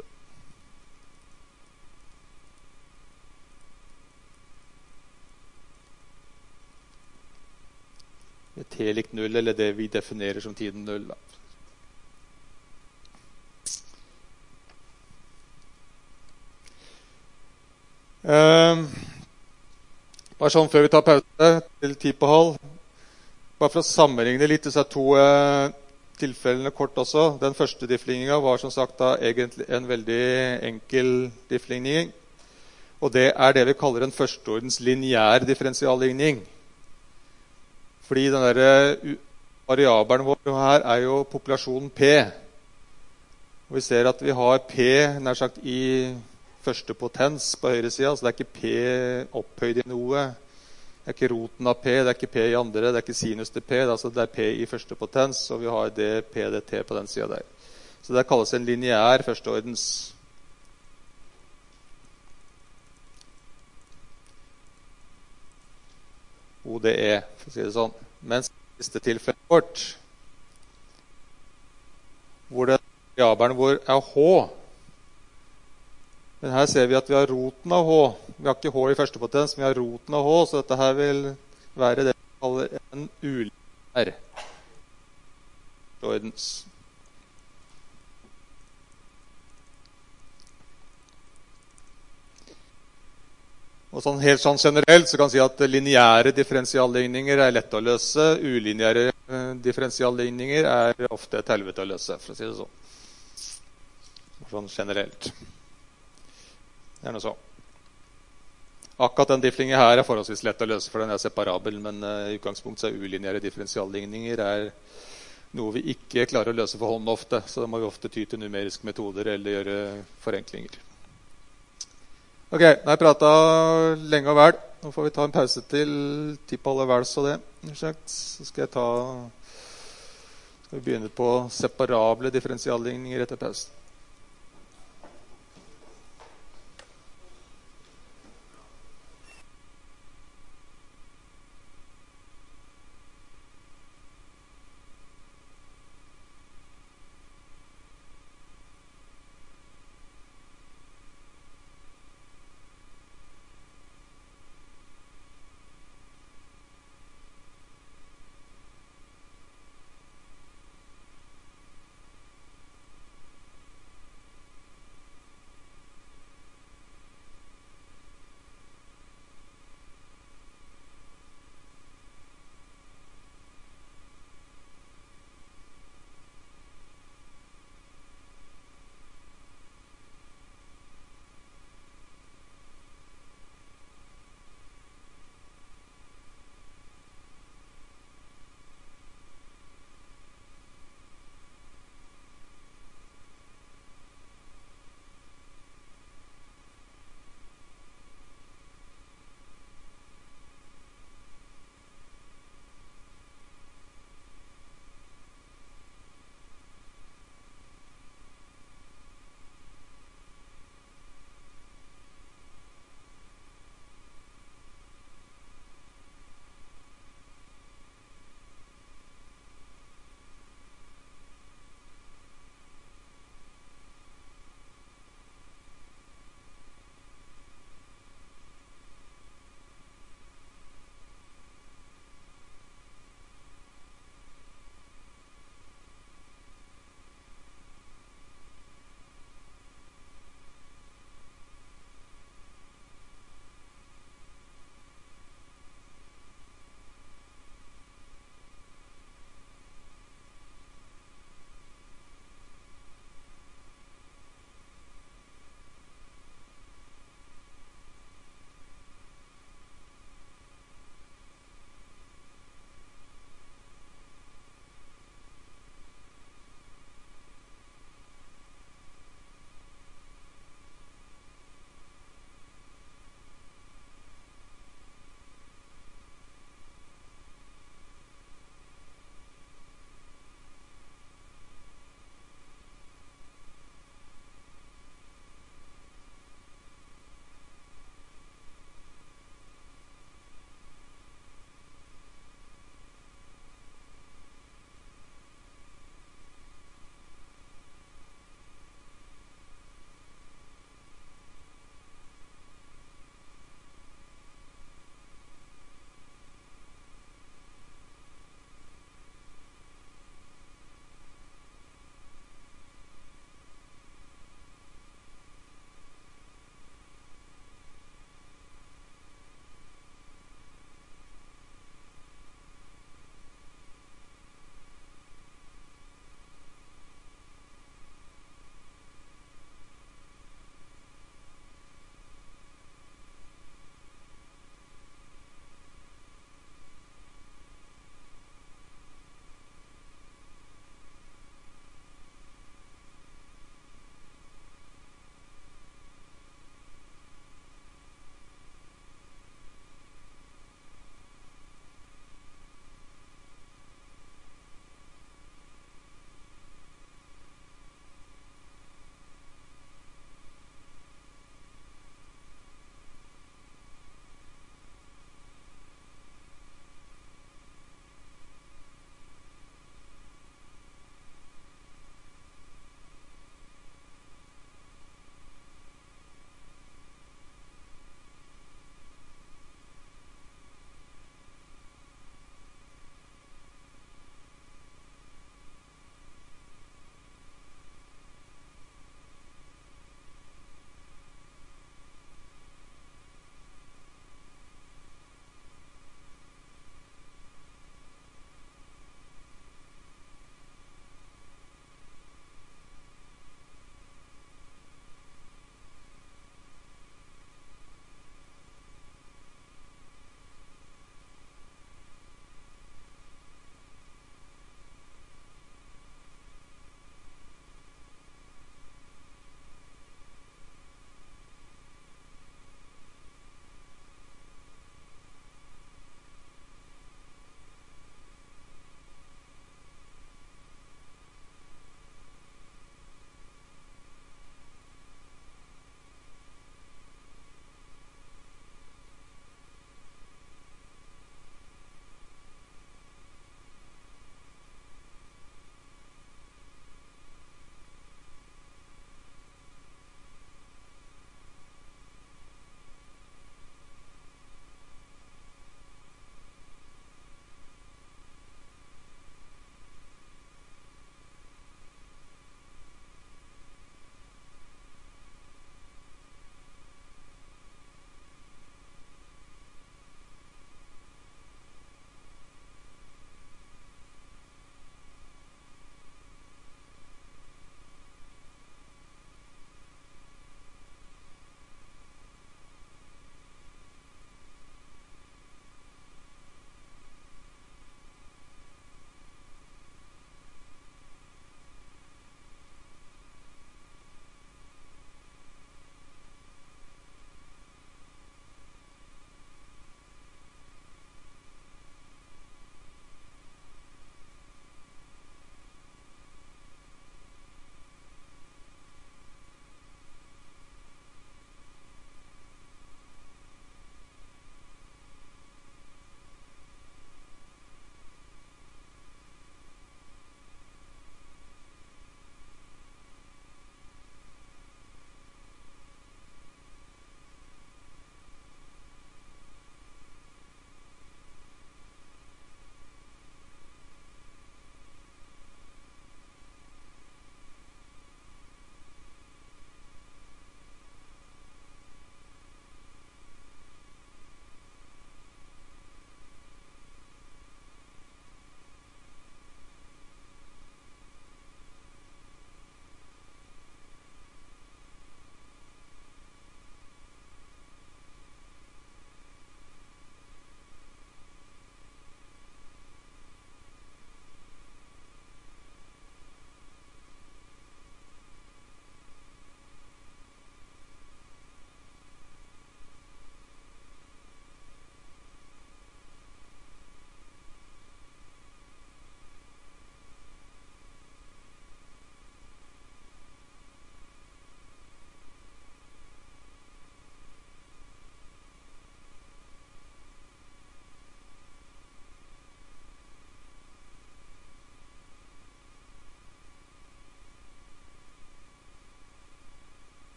T lik null, eller det vi definerer som tiden null da. Uh, bare sånn før vi tar pause til ti på halv, bare for å sammenligne litt disse to uh, tilfellene kort også. Den første diffligningen var som sagt da egentlig en veldig enkel diffligning, og det er det vi kaller en førsteordens lineær differensialligning. Fordi den der uh, variabelen vår her er jo populasjonen P, og vi ser at vi har P nær sagt i første potens på høyre siden, så det er ikke P opphøyd i noe. Det er ikke roten av P, det er ikke P i andre, det er ikke sinus til P, det er, altså det er P i første potens, og vi har det P D T på den siden der. Så det kalles en lineær førsteordens. O D E, for å si det sånn. Mens siste tilfellet vårt, hvor det variabelen vår er H, men her ser vi at vi har roten av H. Vi har ikke H i første potens, men vi har roten av H, så dette her vil være det vi kaller en ulineær førsteordens. Og sånn, helt sånn generelt så kan man si at lineære differensialligninger er lett å løse, ulineære eh, differensialligninger er ofte et helvete å løse, for å si det sånn. Sånn generelt. Det er noe sånn. Akkurat den difflingen her er forholdsvis lett å løse, for den er separabel, men uh, i utgangspunktet er ulineære differensialligninger er noe vi ikke klarer å løse for hånd ofte, så da må vi ofte ty til numeriske metoder eller gjøre forenklinger. Ok, nå har jeg pratet lenge og vel. Nå får vi ta en pause til tippalle vels og det. Så skal jeg ta, skal vi begynne på separable differensialligninger etter pausen.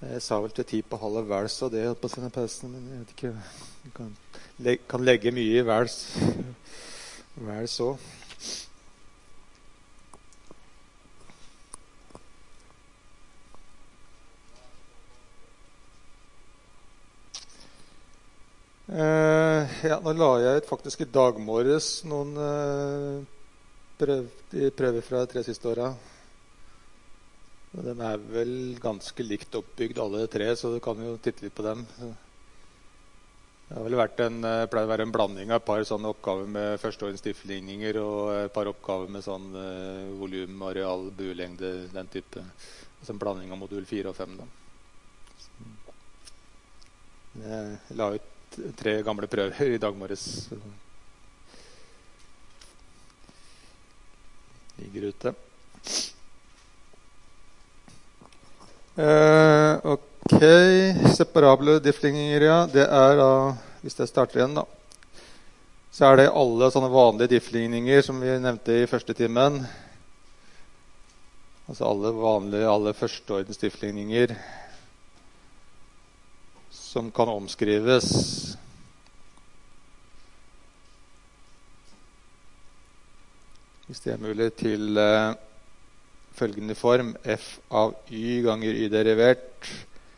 Jeg sa vel til ti på halv væls og det på sine pausen, men jeg vet ikke. Jeg kan, le, kan legge mye i væls. Væls også. Uh, ja, nå la jeg ut faktisk i dag morges noen uh, prøv, prøver fra de tre siste åra. De er vel ganske likt oppbygd alle tre, så du kan jo titte litt på dem. Det har vel vært en, uh, pleier å være en blanding av et par sånne oppgaver med førsteårens stiftligninger og et par oppgaver med sånn uh, volum, areal, buelengde, den type. Altså en blanding av modul fire og fem da. Jeg la ut tre gamle prøver i dag morges. Ligger ute. Eh, ok, separable difflinginger, ja. Det er da, hvis jeg starter igjen da, så er det alle sånne vanlige difflinginger som vi nevnte i første timen. Altså alle vanlige, alle førsteordens difflinginger som kan omskrives hvis det er mulig til uh, følgende form f av y ganger y derivert.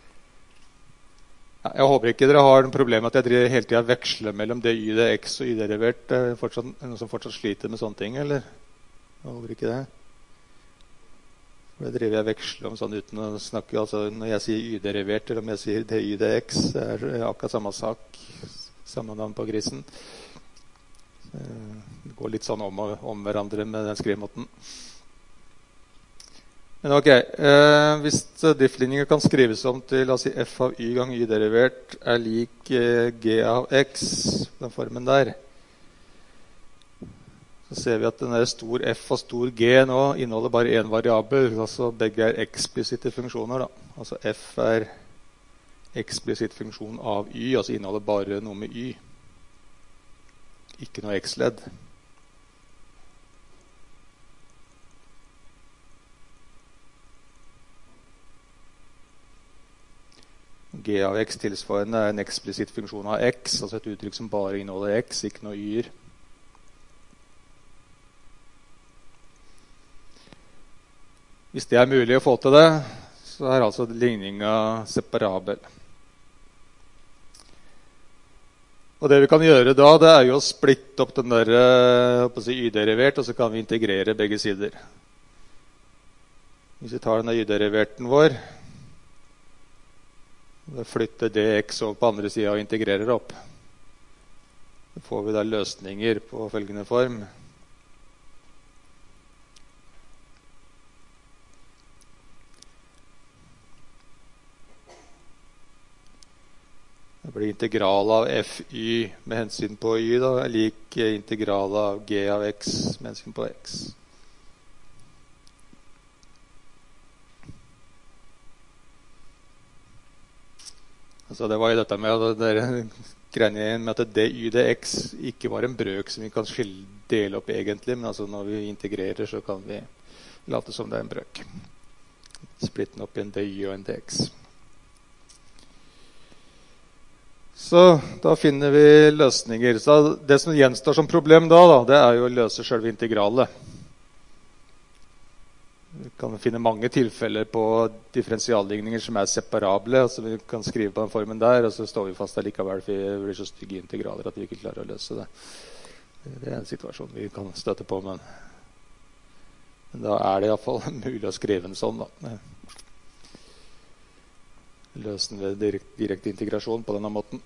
Ja, jeg håper ikke dere har en problem med at jeg driver hele tiden veksler mellom det y det x og y derivert. Det er fortsatt, noen som fortsatt sliter med sånne ting, eller? Jeg håper ikke det. Det driver jeg veksler om sånn uten å snakke. Altså, når jeg sier y-derivert, eller om jeg sier det y det x, er akkurat samme sak. Samme navn på grisen. Det går litt sånn om, om hverandre med den skrivemåten. Men ok, eh, hvis difflinjinger kan skrives om til altså f av y gang y derivert er lik eh, g av x, den formen der, så ser vi at den stor f og stor g nå inneholder bare en variabel. Altså begge er eksplisitte funksjoner. Da. Altså f er eksplisitt funksjon av y, altså inneholder bare noe med y. Ikke noe x-ledd. G av x tilsvarende er en eksplisitt funksjon av x, altså et uttrykk som bare inneholder x, ikke noe y-er. Hvis det er mulig å få til det, så er altså ligninga separabel. Og det vi kan gjøre da, det er jo å splitte opp den der å si, y-derivert, og så kan vi integrere begge sider. Hvis vi tar denne y-deriverten vår, flytter dx over på andre siden og integrerer opp, så får vi da løsninger på følgende form. Det blir integral av fy med hensyn på y da, lik integral av g av x med hensyn på x. Altså det var jo dette med at dere greier med at det y dx ikke var en brøk som vi kan dele opp egentlig, men altså når vi integrerer så kan vi late som det er en brøk. Splitte den opp i en dy og en dx. Så da finner vi løsninger. Så det som gjenstår som problem da, da det er jo å løse selve integralet. Vi kan finne mange tilfeller på differensialligninger som er separable. Altså vi kan skrive på den formen der, og så står vi fast allikevel, for vi blir så stygge integraler at vi ikke klarer å løse det. Det er en situasjon vi kan støtte på, men, men da er det i hvert fall mulig å skrive en sånn da. Løsen ved direkte, direkte integrasjon på denne måten.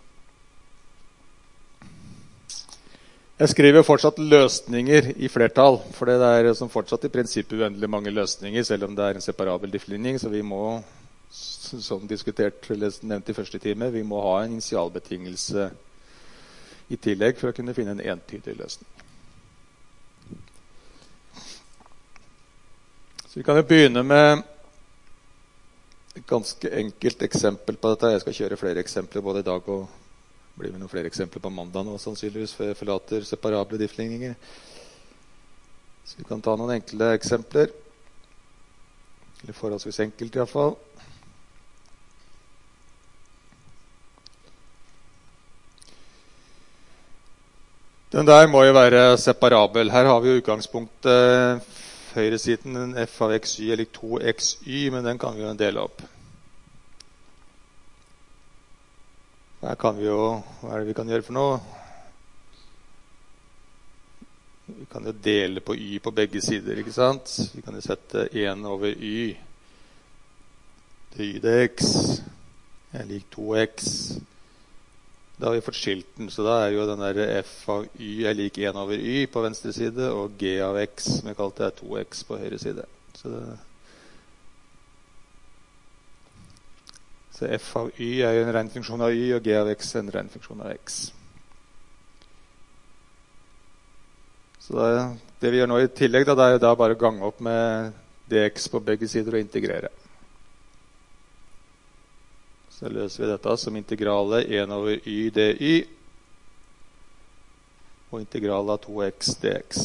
Jeg skriver fortsatt løsninger i flertall, for det er som fortsatt i prinsippet uendelig mange løsninger, selv om det er en separabel difflinjing, så vi må, som diskutert eller nevnt i første time, vi må ha en initialbetingelse i tillegg for å kunne finne en entydig løsning. Så vi kan jo begynne med et ganske enkelt eksempel på dette. Jeg skal kjøre flere eksempler både i dag og blir med noen flere eksempler på mandag nå, sannsynligvis, for jeg forlater separable difflinjinger. Så vi kan ta noen enkle eksempler. Eller forholdsvis enkelt i hvert fall. Den der må jo være separabel. Her har vi jo utgangspunktet høyresiden f av xy er lik to xy, men den kan vi jo dele opp. Her kan vi jo, hva er det vi kan gjøre for noe? Vi kan jo dele på y på begge sider, ikke sant? Vi kan jo sette en over y. Det y dx er lik to x. Da har vi fått skilt den, så da er jo den der f av y er lik en over y på venstre side, og g av x, som jeg kalte er to x på høyre side. Så, det, så f av y er jo en ren funksjon av y, og g av x er en ren funksjon av x. Så da, det vi gjør nå i tillegg, da, det er jo da bare å gange opp med dx på begge sider og integrere. Så løser vi dette som integrale en over y dy og integrale av to x dx.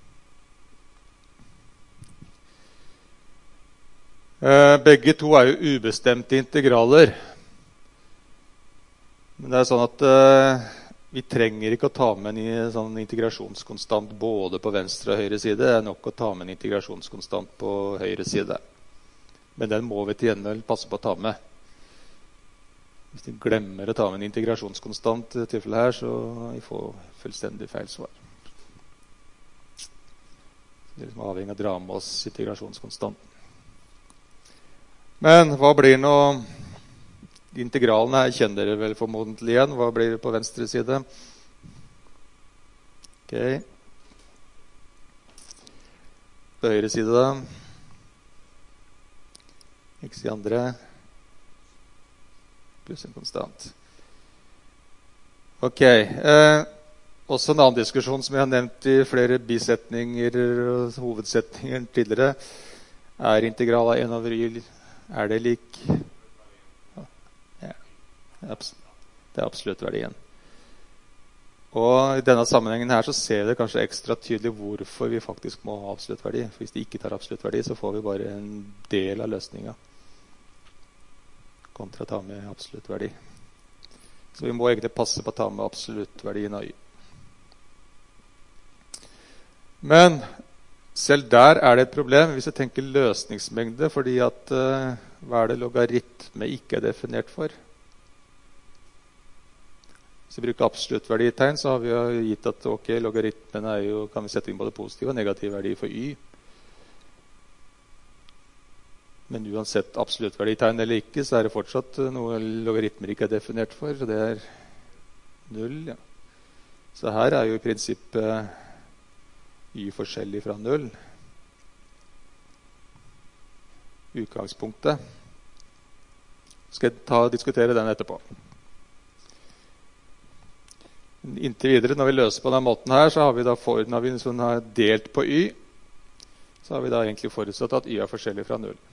Begge to er jo ubestemte integraler. Men det er sånn at uh, vi trenger ikke å ta med en sånn integrasjonskonstant både på venstre og høyre side. Det er nok å ta med en integrasjonskonstant på høyre side. Men den må vi til gjengjeld passe på å ta med. Hvis de glemmer å ta med en integrasjonskonstant i tilfellet her, så vi får fullstendig feil svar. Det er liksom avhengig av å dra med oss integrasjonskonstanten. Men hva blir nå? Integralene her kjenner dere vel formodentlig igjen. Hva blir det på venstre side? Ok. På høyre side da. X i andre. Pluss en konstant. Ok. Eh, også en annen diskusjon som jeg har nevnt i flere bisetninger og hovedsetninger tidligere, er integral av en over y. Er det lik? Ja, det er absolutt verdien. Og i denne sammenhengen her så ser vi kanskje ekstra tydelig hvorfor vi faktisk må ha absolutt verdi. For hvis det ikke tar absolutt verdi, så får vi bare en del av løsningen kontra å ta med absolutt verdi. Så vi må egentlig passe på å ta med absolutt verdien av y. Men selv der er det et problem hvis jeg tenker løsningsmengde, fordi at uh, hva er det logaritme ikke er definert for? Hvis vi bruker absolutt verditegn, så har vi jo gitt at ok, logaritmen er jo, kan vi sette inn både positiv og negativ verdi for y. Men uansett absolutt verditegn eller ikke, så er det fortsatt noe logaritmer ikke er definert for, så det er null. Ja. Så her er jo i prinsippet y forskjellig fra null. Utgangspunktet. Skal jeg ta og diskutere den etterpå. Inntil videre, når vi løser på denne måten her, så har vi da for, når vi sånn har delt på y, så har vi da egentlig forutsatt at y er forskjellig fra null.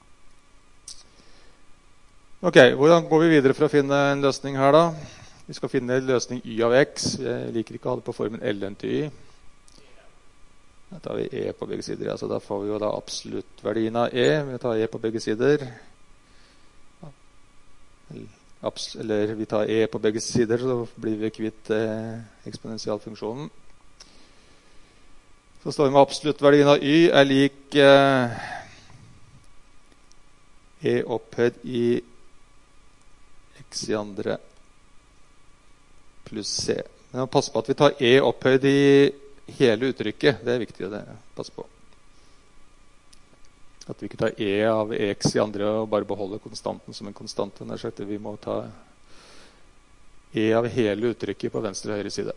Ok, hvordan går vi videre for å finne en løsning her da? Vi skal finne en løsning y av x. Jeg liker ikke å ha det på formen ln til y. Da tar vi e på begge sider. Altså da får vi jo da absolutt verdien av e. Vi tar e på begge sider. Eller vi tar e på begge sider, så blir vi kvitt eh, eksponentialfunksjonen. Så står vi med absolutt verdien av y er lik eh, e opphøyd i x i andre pluss c. Men pass på at vi tar e opphøyd i hele uttrykket. Det er viktig å passe på. At vi ikke tar e av x i andre og bare beholder konstanten som en konstant. Vi må ta e av hele uttrykket på venstre og høyre side.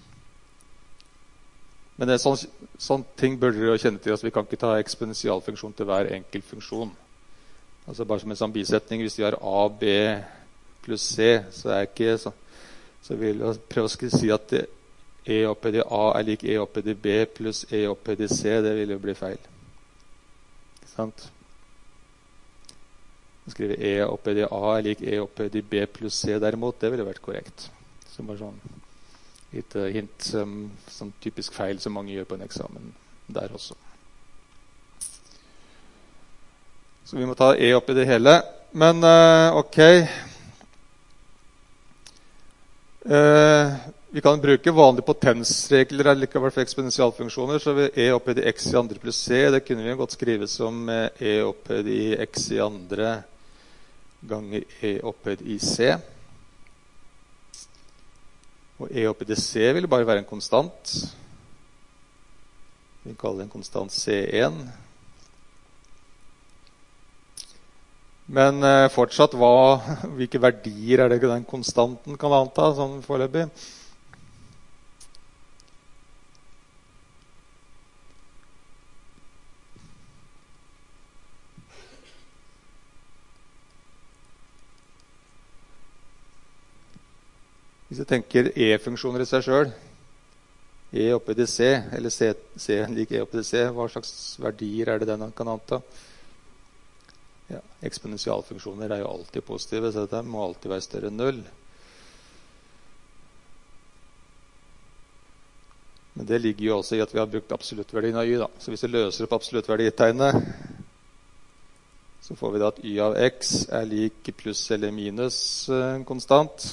Men det er sånn, sånn ting burde dere kjenne til. Altså, vi kan ikke ta eksponentialfunksjon til hver enkelt funksjon. Altså bare som en sånn bisetning. Hvis vi har a, b pluss c, så er ikke så, så vil jeg prøve å si at det, e opphøyd i a er lik e opphøyd i b pluss e opphøyd i c. Det vil jo bli feil. Ikke sant? Å skrive e opphøyd i a er lik e opphøyd i b pluss c derimot, det ville vært korrekt. Så bare sånn litt hint, um, sånn typisk feil som mange gjør på en eksamen der også. Så vi må ta e opp i det hele. Men uh, ok. Eh, vi kan bruke vanlige potensregler likevel for eksponentialfunksjoner, så ved e opphøyd i x i andre pluss c, det kunne vi godt skrive som e opphøyd i x i andre ganger e opphøyd i c. Og e opphøyd i c vil bare være en konstant. Vi kaller det en konstant c en. Men eh, fortsatt, hva, hvilke verdier er det den konstanten kan anta, sånn foreløpig? Hvis jeg tenker e-funksjoner i seg selv, e opphøyd i c, eller c, c lik e opphøyd i c, hva slags verdier er det den kan anta? Ja, eksponentialfunksjoner er jo alltid positive, så dette må alltid være større enn null. Men det ligger jo også i at vi har brukt absoluttverdien av y, da. Så hvis vi løser opp absoluttverditegnet, så får vi da at y av x er lik pluss eller minus en konstant.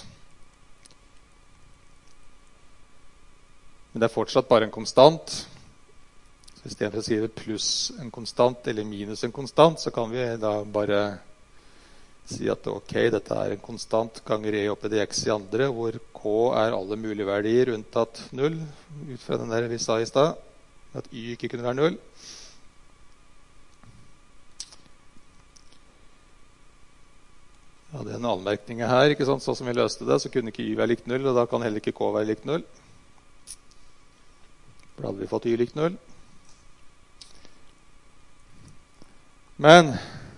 Men det er fortsatt bare en konstant. Så i stedet for å skrive pluss en konstant eller minus en konstant, så kan vi da bare si at ok, dette er en konstant ganger e opphøyd i x i andre, hvor k er alle mulige verdier unntatt null, ut fra den der vi sa i sted, at y ikke kunne være null. Ja, det er en anmerkning her, ikke sant? Sånn som vi løste det, så kunne ikke y være likt null, og da kan heller ikke k være likt null. Da hadde vi fått y lik null. Men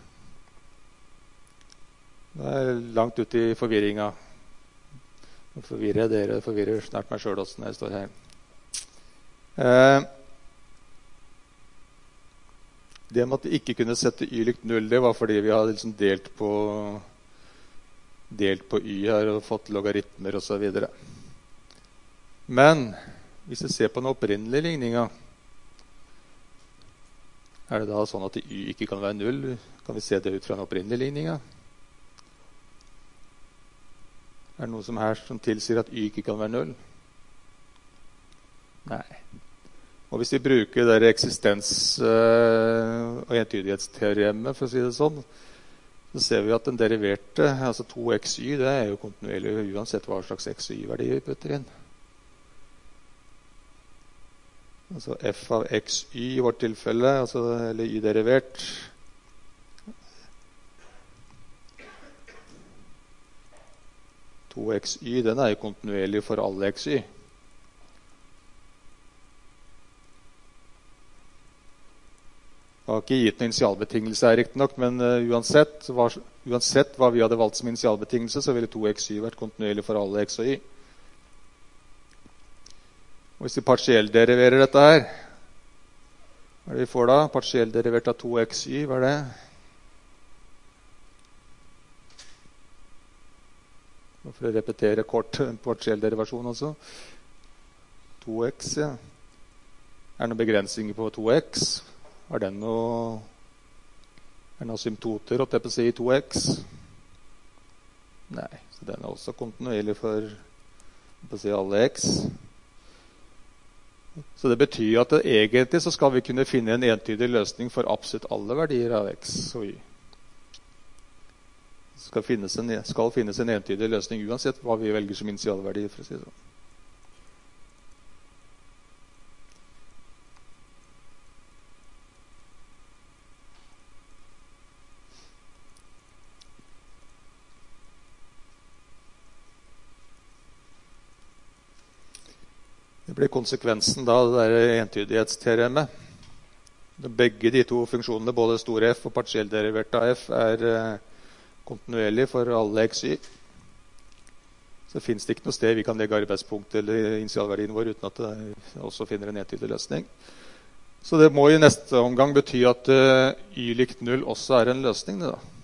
det er langt ut i forvirringa. Nå forvirrer jeg dere, forvirrer snart meg selv også når jeg står her. Eh, det med at vi ikke kunne sette y likt null, det var fordi vi hadde liksom delt på delt på y her og fått logaritmer og så videre. Men hvis vi ser på den opprinnelige ligninga, er det da sånn at y ikke kan være null? Kan vi se det ut fra den opprinnelige ligninga? Er det noe som her som tilsier at y ikke kan være null? Nei. Og hvis vi bruker det eksistens- og entydighetsteoremet, for å si det sånn, så ser vi at den deriverte, altså to x y, det er jo kontinuerlig uansett hva slags x og y-verdi vi putter inn. Altså f av x y i vårt tilfelle, altså, eller y-derivert. to x y, den er jo kontinuerlig for alle x y. Det har ikke gitt noen initialbetingelse her, riktig nok, men uh, uansett, hva, uansett hva vi hadde valgt som initialbetingelse, så ville to x y vært kontinuerlig for alle x og y. Og hvis vi partiellderiverer dette her, hva er det vi får da? Partiellderivert av to x y, hva er det? Nå får jeg repetere kort partiellderivasjon også. to x, ja. Er det noen begrensninger på to x? Er det noe, er det noen asymptoter opp det på å si to x? Nei, så den er også kontinuerlig for på å si alle x. Så det betyr at det egentlig så skal vi kunne finne en entydig løsning for absolutt alle verdier av x og y. Det skal finnes en, skal finnes en entydig løsning uansett hva vi velger som initialverdi, for å si det sånn. Det blir konsekvensen da, det der entydighetsteoremet. Begge de to funksjonene, både store f og partiellderivert av f, er eh, kontinuerlig for alle x y. Så finnes det ikke noe sted vi kan legge arbeidspunkt eller initialverdien vår uten at det også finner en entydig løsning. Så det må i neste omgang bety at eh, y likt null også er en løsning, det da.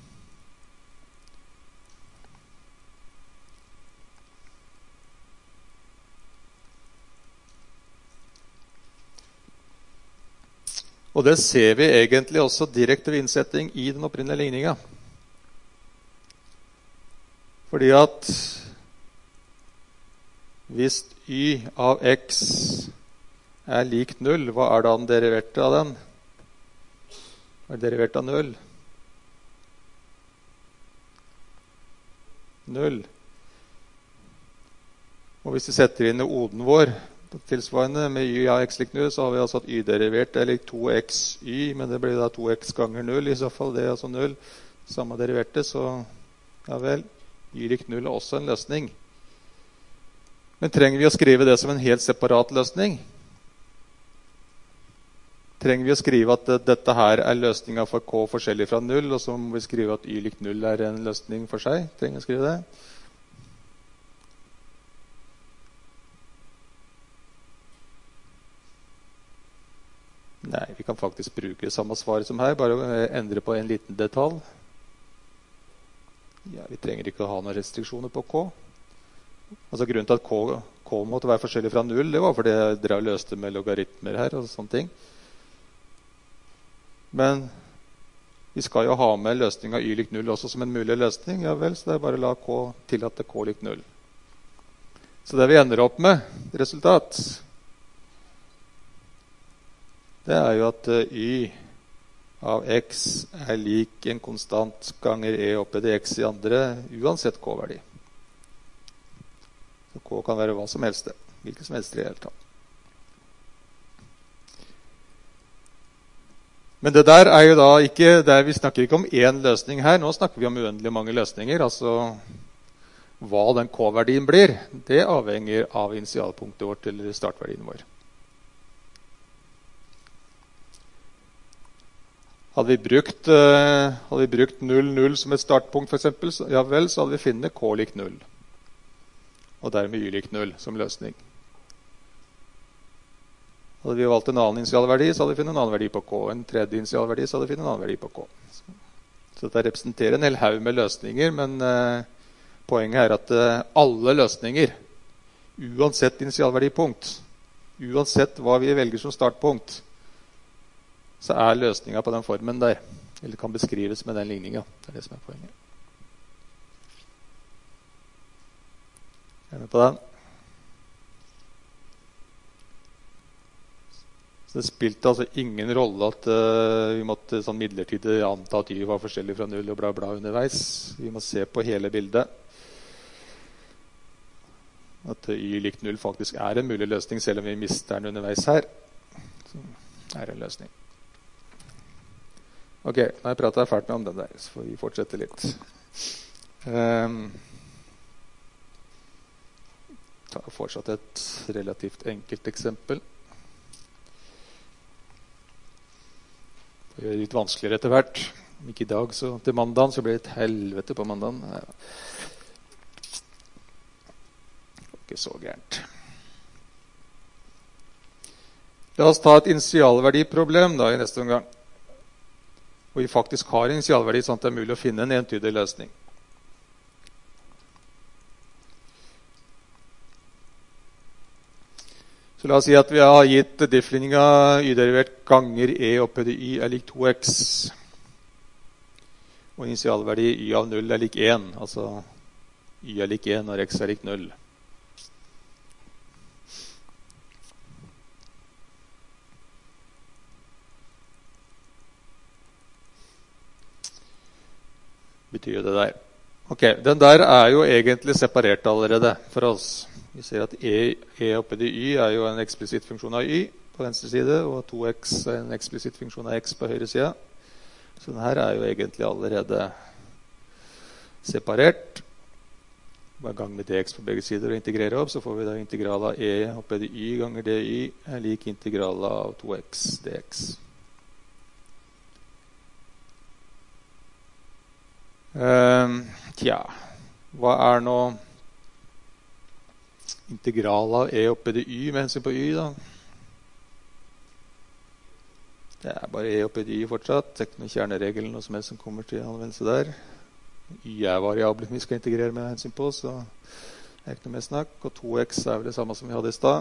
Og det ser vi egentlig også direkte ved innsetting i den opprinnelige ligninga. Fordi at Hvis y av x er lik null, hva er da den deriverte av den? Hva er derivert av null? Null. Og hvis vi setter inn i oden vår tilsvarende med y av x lik null, så har vi altså at y derivert er lik to x y, men det blir da to x ganger null i så fall. Det er altså null. Samme deriverte, så ja vel, y lik null er også en løsning. Men trenger vi å skrive det som en helt separat løsning? Trenger vi å skrive at dette her er løsningen for k forskjellig fra null, og så må vi skrive at y lik null er en løsning for seg? Trenger vi å skrive det? Nei, vi kan faktisk bruke samme svar som her, bare endre på en liten detalj. Ja, vi trenger ikke å ha noen restriksjoner på k. Altså grunnen til at k, k måtte være forskjellig fra null, det var fordi dere løste med logaritmer her og sånne ting. Men vi skal jo ha med løsning av y lik null også som en mulig løsning. Ja vel, så det er bare å la k tillate k lik null. Så det vi ender opp med, resultat, det er jo at y av x er lik en konstant ganger e opphøyd i x i andre, uansett k-verdi. Så k kan være hva som helst, hvilket som helst reelt tall. Men det der er jo da ikke, der vi snakker ikke om én løsning her, nå snakker vi om uendelig mange løsninger, altså hva den k-verdien blir, det avhenger av initialpunktet vårt eller startverdien vår. Hadde vi brukt, uh, hadde vi brukt null null som et startpunkt for eksempel, så, ja vel, så hadde vi funnet k lik null. Og dermed y lik null som løsning. Hadde vi valgt en annen initialverdi, så hadde vi funnet en annen verdi på k. En tredje initialverdi, så hadde vi funnet en annen verdi på k. Så dette representerer en hel haug med løsninger, men uh, poenget er at uh, alle løsninger, uansett initialverdipunkt, uansett hva vi velger som startpunkt, så er løsningen på den formen der, eller kan beskrives med den ligningen. Det er det som er poenget. Er du med på den? Så det spilte altså ingen rolle at uh, vi måtte sånn midlertidig anta at y var forskjellig fra null og bla bla underveis. Vi må se på hele bildet. At y lik null faktisk er en mulig løsning, selv om vi mister den underveis her. Så er det en løsning. Ok, nå har jeg pratet fælt med om den der, så får vi fortsette litt. Um, ta fortsatt et relativt enkelt eksempel. Det blir litt vanskeligere etter hvert. Om ikke i dag, så til mandagen, så blir det et helvete på mandagen. Ja. Ikke så gærent. La oss ta et initialverdiproblem da i neste omgang. Og vi faktisk har en initialverdi, sånn at det er mulig å finne en entydig løsning. Så la oss si at vi har gitt difflinga y-derivert ganger e opphøyd i y er lik to x. Og initialverdi y av null er lik én, altså y er lik én når x er lik null. Betyr det der. Ok, den der er jo egentlig separert allerede for oss. Vi ser at e, e opphøyd i y er jo en eksplisitt funksjon av y på venstre side, og to x er en eksplisitt funksjon av x på høyre side. Så den her er jo egentlig allerede separert. Bare gang med dx på begge sider og integrere opp, så får vi da integral av e opphøyd i y ganger dy er lik integral av to x dx. Uh, tja, hva er nå integral av e opphøyd i y med hensyn på y da? Det er bare e opphøyd i y fortsatt. Det er ikke noen kjerneregel noe som helst som kommer til anvendelse der. Y er variabler vi skal integrere med hensyn på, så det er ikke noe mer snakk. Og to x er vel det samme som vi hadde i sted.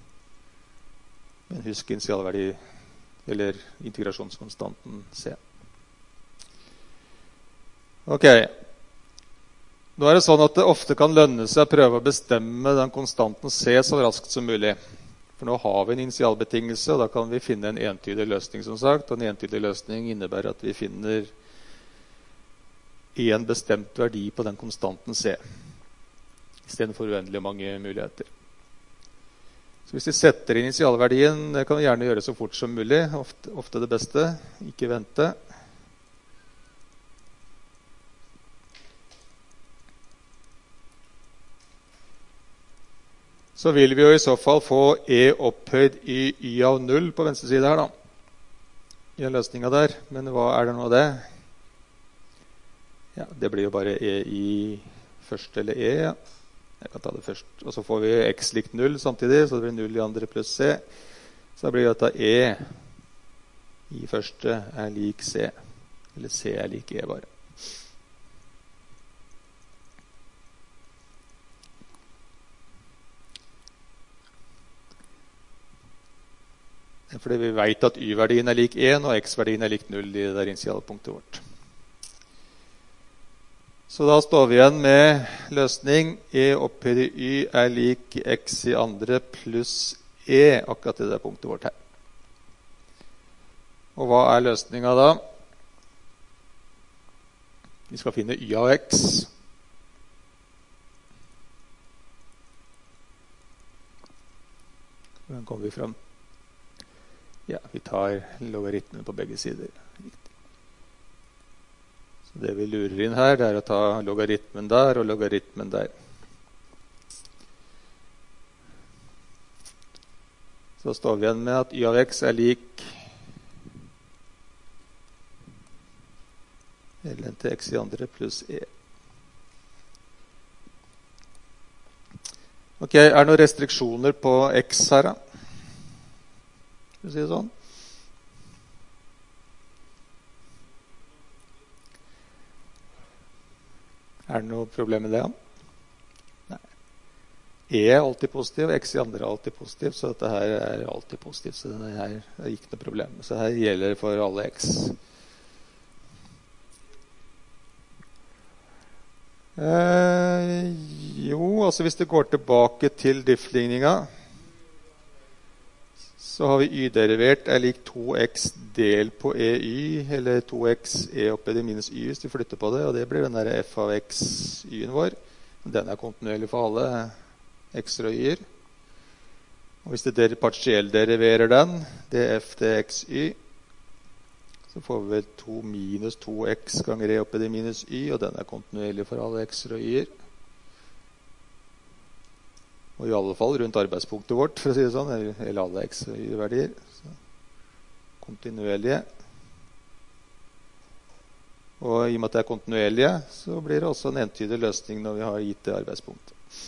Men husk initialverdi, eller integrasjonskonstanten C. Ok, Nå er det sånn at det ofte kan lønne seg å prøve å bestemme den konstanten C så raskt som mulig. For nå har vi en initialbetingelse, og da kan vi finne en entydig løsning, som sagt. Og en entydig løsning innebærer at vi finner en bestemt verdi på den konstanten C, i stedet for uendelig mange muligheter. Så hvis vi setter initialverdien, det kan vi gjerne gjøre så fort som mulig, ofte, ofte det beste, ikke vente. Så vil vi jo i så fall få E opphøyd i Y av null på venstre side her da, i den løsningen der. Men hva er det nå det? Ja, det blir jo bare E i første eller E, ja. Jeg kan ta det først. Og så får vi X likt null samtidig, så det blir null i andre pluss C. Så da blir dette E i første er lik C, eller C er lik E bare. Fordi vi vet at Y-verdien er lik én, og X-verdien er lik null i det der initialpunktet vårt. Så da står vi igjen med løsning E opphøyd i Y er lik X i andre pluss E, akkurat i det punktet vårt her. Og hva er løsningen da? Vi skal finne Y av X. Hvordan kommer vi frem? Ja, vi tar logaritmen på begge sider. Så det vi lurer inn her, det er å ta logaritmen der og logaritmen der. Så står vi igjen med at Y av X er lik ln til X i andre pluss E. Ok, er det noen restriksjoner på X her da? Skal vi si det sånn? Er det noe problem med det? Nei. E er alltid positiv, X i andre er alltid positiv, så dette her er alltid positivt, så det her er ikke noe problem. Så her gjelder det for alle X. Eh, jo, altså hvis det går tilbake til diff-ligninga, så har vi y-derivert er lik to x del på e-y, eller to x e opphøyd i minus y hvis vi flytter på det, og det blir den der f av x y-en vår. Den er kontinuerlig for alle x-er og y-er. Og hvis det partielt deriverer den, df dx y, så får vi vel to minus to x ganger e opphøyd i minus y, og den er kontinuerlig for alle x-er og y-er. Og i alle fall rundt arbeidspunktet vårt, for å si det sånn, eller alle x og y-verdier. Så kontinuerlige. Og i og med at det er kontinuerlige, så blir det også en entydig løsning når vi har gitt det arbeidspunktet.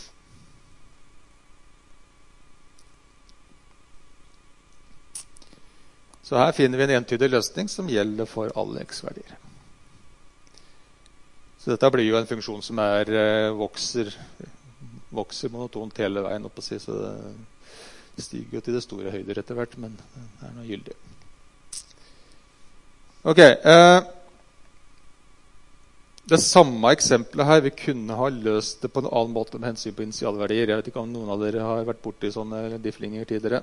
Så her finner vi en entydig løsning som gjelder for alle x-verdier. Så dette blir jo en funksjon som er vokser vokser monotont hele veien opp å si, så det stiger jo til det store høyder etter hvert, men det er noe gyldig. Ok, eh, det samme eksempelet her, vi kunne ha løst det på en annen måte med hensyn på initialverdier. Jeg vet ikke om noen av dere har vært borte i sånne difflinger tidligere.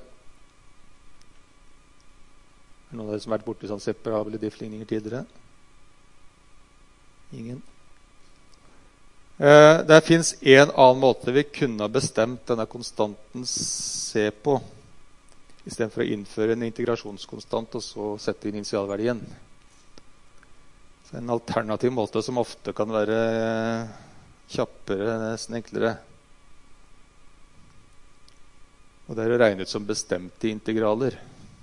Er noen av dere som har vært borte i sånne separable difflinger tidligere? Ingen? Eh, det finnes en annen måte vi kunne ha bestemt denne konstanten C på, i stedet for å innføre en integrasjonskonstant og så sette inn initialverdien. Så en alternativ måte som ofte kan være kjappere, nesten enklere. Og det er å regne ut som bestemte integraler.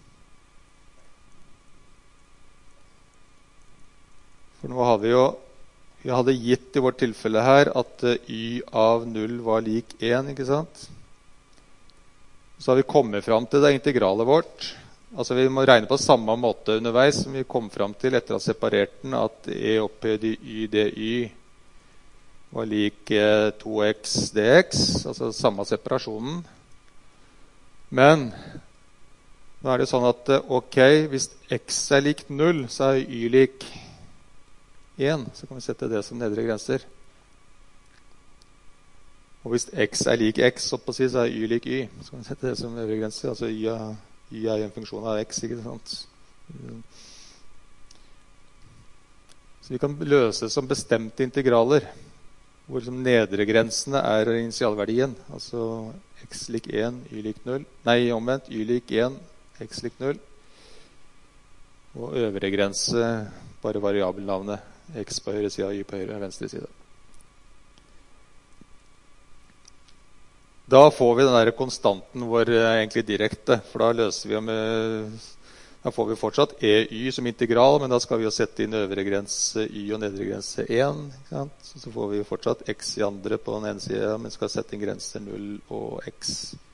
For nå har vi jo Vi hadde gitt i vårt tilfelle her at y av null var lik én, ikke sant? Så har vi kommet fram til det integralet vårt. Altså vi må regne på samme måte underveis som vi kom fram til etter å ha separert den, at e opphøyd i y dy var lik to x dx, altså samme separasjonen. Men nå er det sånn at ok, hvis x er lik null, så er y lik én, så kan vi sette det som nedre grenser. Og hvis x er lik x, så, på si, så er y lik y. Så kan vi sette det som øvre grense. Altså y er, y er en funksjon av x, ikke sant? Så vi kan løse som bestemte integraler, hvor liksom nedre grensene er initialverdien. Altså x lik en, y lik null. Nei, omvendt, y lik en, x lik null. Og øvre grense, bare variabelnavnet. X på høyre side, y på høyre, venstre side. Da får vi den der konstanten vår egentlig direkte, for da løser vi med, da får vi fortsatt ey som integral, men da skal vi jo sette inn øvre grense y og nedre grense en, ikke sant? Så får vi jo fortsatt x i andre på den ene siden, men skal sette inn grenser null og x.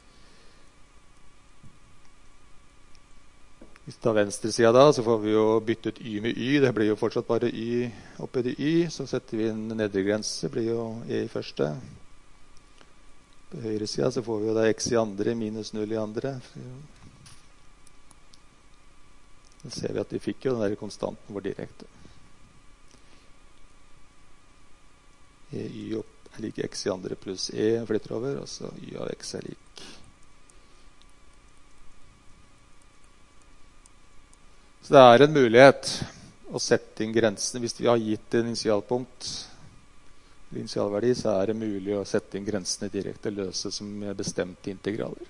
Hvis det er venstre siden da, så får vi jo bytte ut y med y, det blir jo fortsatt bare y oppi det y, så setter vi inn nedre grense, blir jo e i første. På høyre siden så får vi jo da x i andre minus null i andre. Da ser vi at vi fikk jo den der konstanten vår direkte. E y opp er lik x i andre pluss e flytter over, og så y av x er lik. Så det er en mulighet å sette inn grensene hvis vi har gitt en initialpunkt initialverdi, så er det mulig å sette inn grensene direkte og løse som bestemte integraler.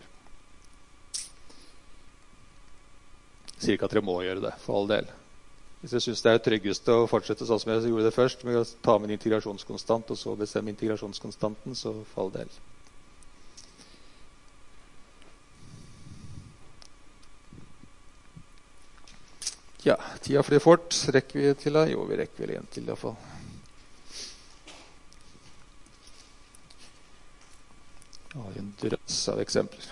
Jeg sier ikke at dere må gjøre det, for all del. Hvis jeg synes det er tryggest å fortsette sånn som jeg gjorde det først, med å ta med en integrasjonskonstant, og så bestemme integrasjonskonstanten, så for all del. Ja, tida flyr fort. Rekker vi til da? Jo, vi rekker vel en til i hvert fall. Ja, en drøss av eksempler.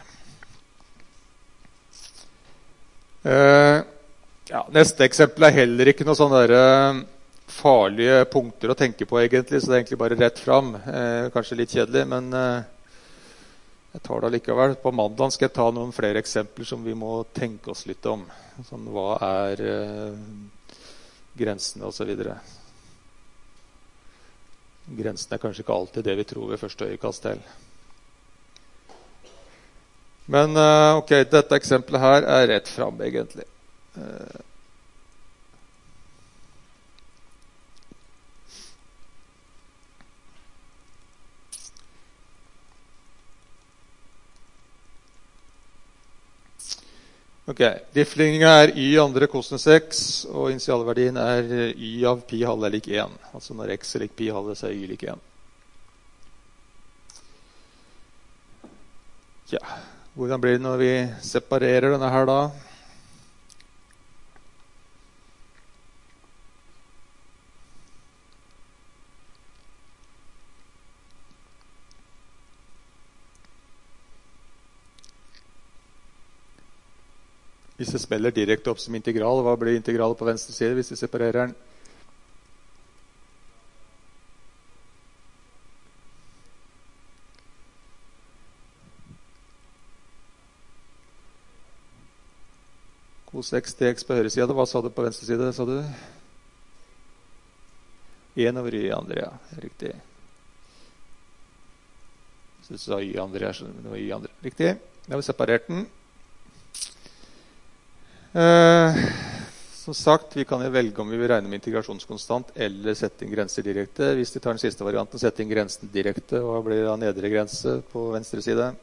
Eh, ja, neste eksempel er heller ikke noen sånne der, uh, farlige punkter å tenke på egentlig, så det er egentlig bare rett fram. Eh, kanskje litt kjedelig, men uh, jeg tar det likevel. På mandag skal jeg ta noen flere eksempler som vi må tenke oss litt om. Sånn, hva er uh, grensene og så videre. Grensene er kanskje ikke alltid det vi tror ved første øyekast til. Men uh, ok, dette eksempelet her er rett fram egentlig. Uh, ok, diffligningen er y andre cosinus x, og initialverdien er y av pi halve er lik en. Altså når x er lik pi halve, så er y lik en. Ja. Hvordan blir det når vi separerer denne her da? Hvis det smeller direkte opp som integral, hva blir integralet på venstre side hvis vi separerer den? Cos x dx på høyre side. Hva sa du på venstre side, sa du? en over y andre, ja. Riktig. Så du sa y andre, det var y andre. Riktig. Da har vi separert den. Eh, som sagt, vi kan jo velge om vi vil regne med integrasjonskonstant eller sette inn grenser direkte. Hvis vi tar den siste varianten, sette inn grensen direkte, hva blir da nedre grense på venstre side?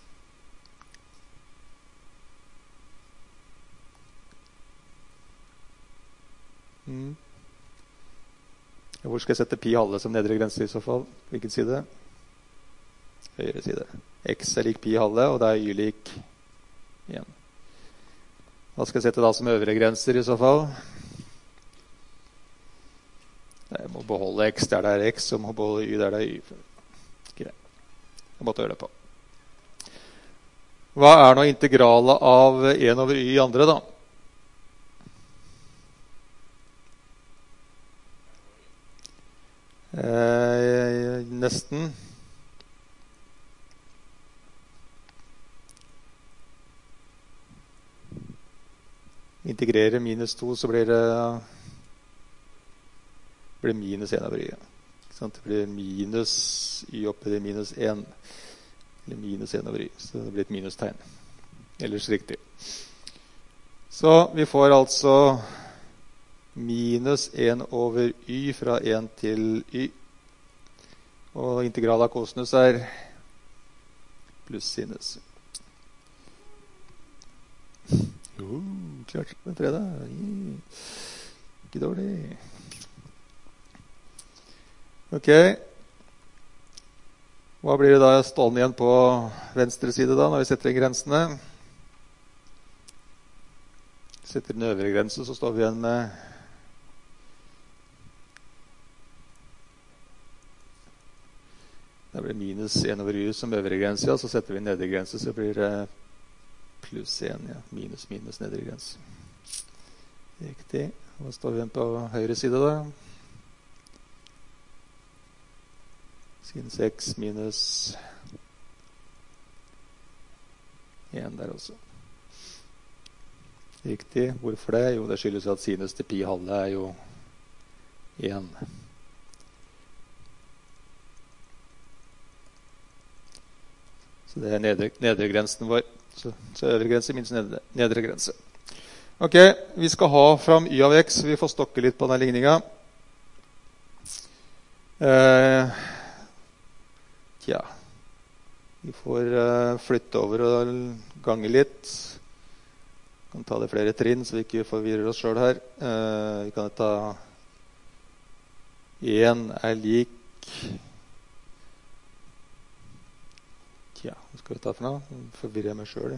Mm. Hvor skal jeg sette pi halve som nedre grense i så fall? Hvilken side? Høyre side. X er lik pi halve, og da er y lik en. Hva skal jeg sette da som øvre grenser i så fall? Jeg må beholde x der det er x, og må beholde y der det er y. Greit. Jeg måtte gjøre det på. Hva er nå integralet av en over y andre da? Eh, nesten. Integrere minus to, så blir det, blir det minus en over y. Ikke Det blir minus y oppi minus én. Eller minus én over y. Så det blir et minustegn. Ellers riktig. Så vi får altså minus én over y fra én til y. Og integral av kosinus er pluss sinus. Jo, klart det er fredag. Ikke dårlig. Ok. Hva blir det da stående igjen på venstre side da, når vi setter inn grensene? Setter den øvre grense, så står vi igjen med da blir det minus én over y som øvre grense, ja. Så setter vi nedre grense, så blir det pluss én, ja. Minus, minus nedre grense. Riktig. Hva står vi igjen på høyre side da? Sinus x minus én der også. Riktig. Hvorfor det? Jo, det skyldes at sinus til pi halve er jo én. Så det er nedre, nedre grensen vår. Så, så øvre grense minus nedre, nedre grense. Ok, vi skal ha fram y av x. Vi får stokke litt på denne ligninga. Eh, tja. Vi får eh, flytte over og gange litt. Vi kan ta det flere trinn, så vi ikke forvirrer oss selv her. Eh, vi kan ta én er lik ja, hva skal vi ta for noe? Forvirrer jeg meg selv.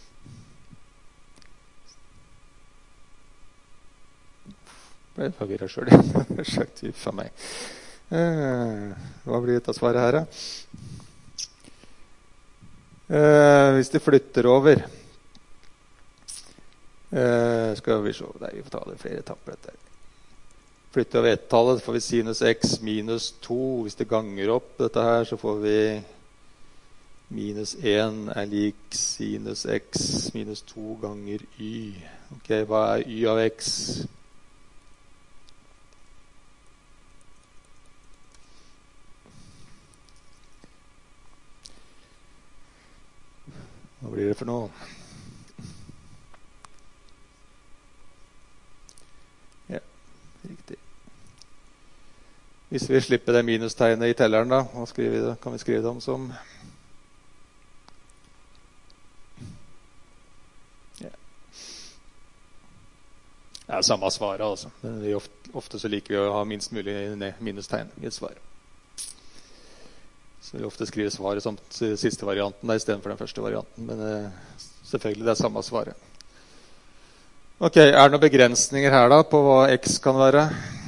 Jeg ble forvirret selv. Skjøkt ut for meg. Eh, hva blir dette svaret her, da? Eh, hvis de flytter over eh, skal vi se. Nei, vi får ta det flere etapper dette. Flytter over ett-tallet, så får vi sinus x minus to. Hvis det ganger opp dette her, så får vi minus én er lik sinus x minus to ganger y. Ok, hva er y av x? Hva blir det for noe? Ja, riktig. Hvis vi slipper det minustegnet i telleren, da, hva skriver vi det? Kan vi skrive det om som det er samme svaret, altså. Men vi ofte, ofte så liker vi å ha minst mulig minustegn i et svar. Så vi ofte skriver svaret som siste varianten der, i stedet for den første varianten. Men eh, selvfølgelig det er samme svaret. Ok, er det noen begrensninger her da, på hva x kan være?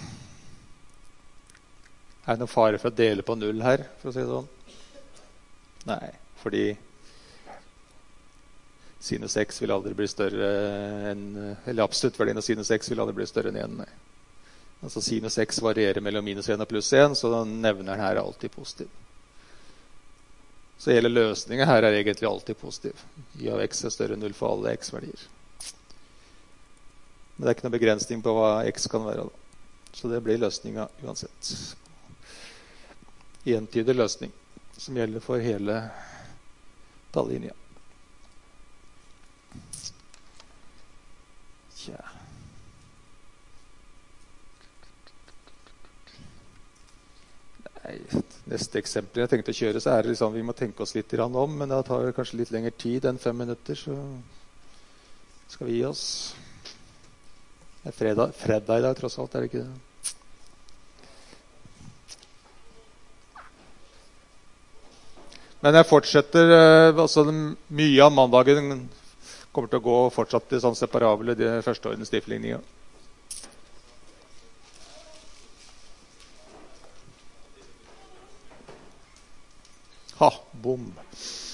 Er det noen fare for å dele på null her, for å si det sånn? Nei, fordi sinus x vil aldri bli større enn, eller absolutt verdien av sinus x vil aldri bli større enn én. Altså sinus x varierer mellom minus én og pluss én, så nevneren her er alltid positiv. Så hele løsningen her er egentlig alltid positiv. Y av x er større enn null for alle x-verdier. Men det er ikke noen begrensning på hva x kan være da. Så det blir løsningen uansett. Entydig løsning som gjelder for hele tallinja. Ja. Nei, neste eksempel jeg tenkte å kjøre, så er det liksom, vi må tenke oss litt om, men det tar kanskje litt lengre tid enn fem minutter, så skal vi gi oss. Det er fredag, fredag i dag, tross alt, er det ikke det? Men jeg fortsetter, altså mye av mandagen kommer til å gå fortsatt til sånn separable de første årene stifligninger. Ha, bom.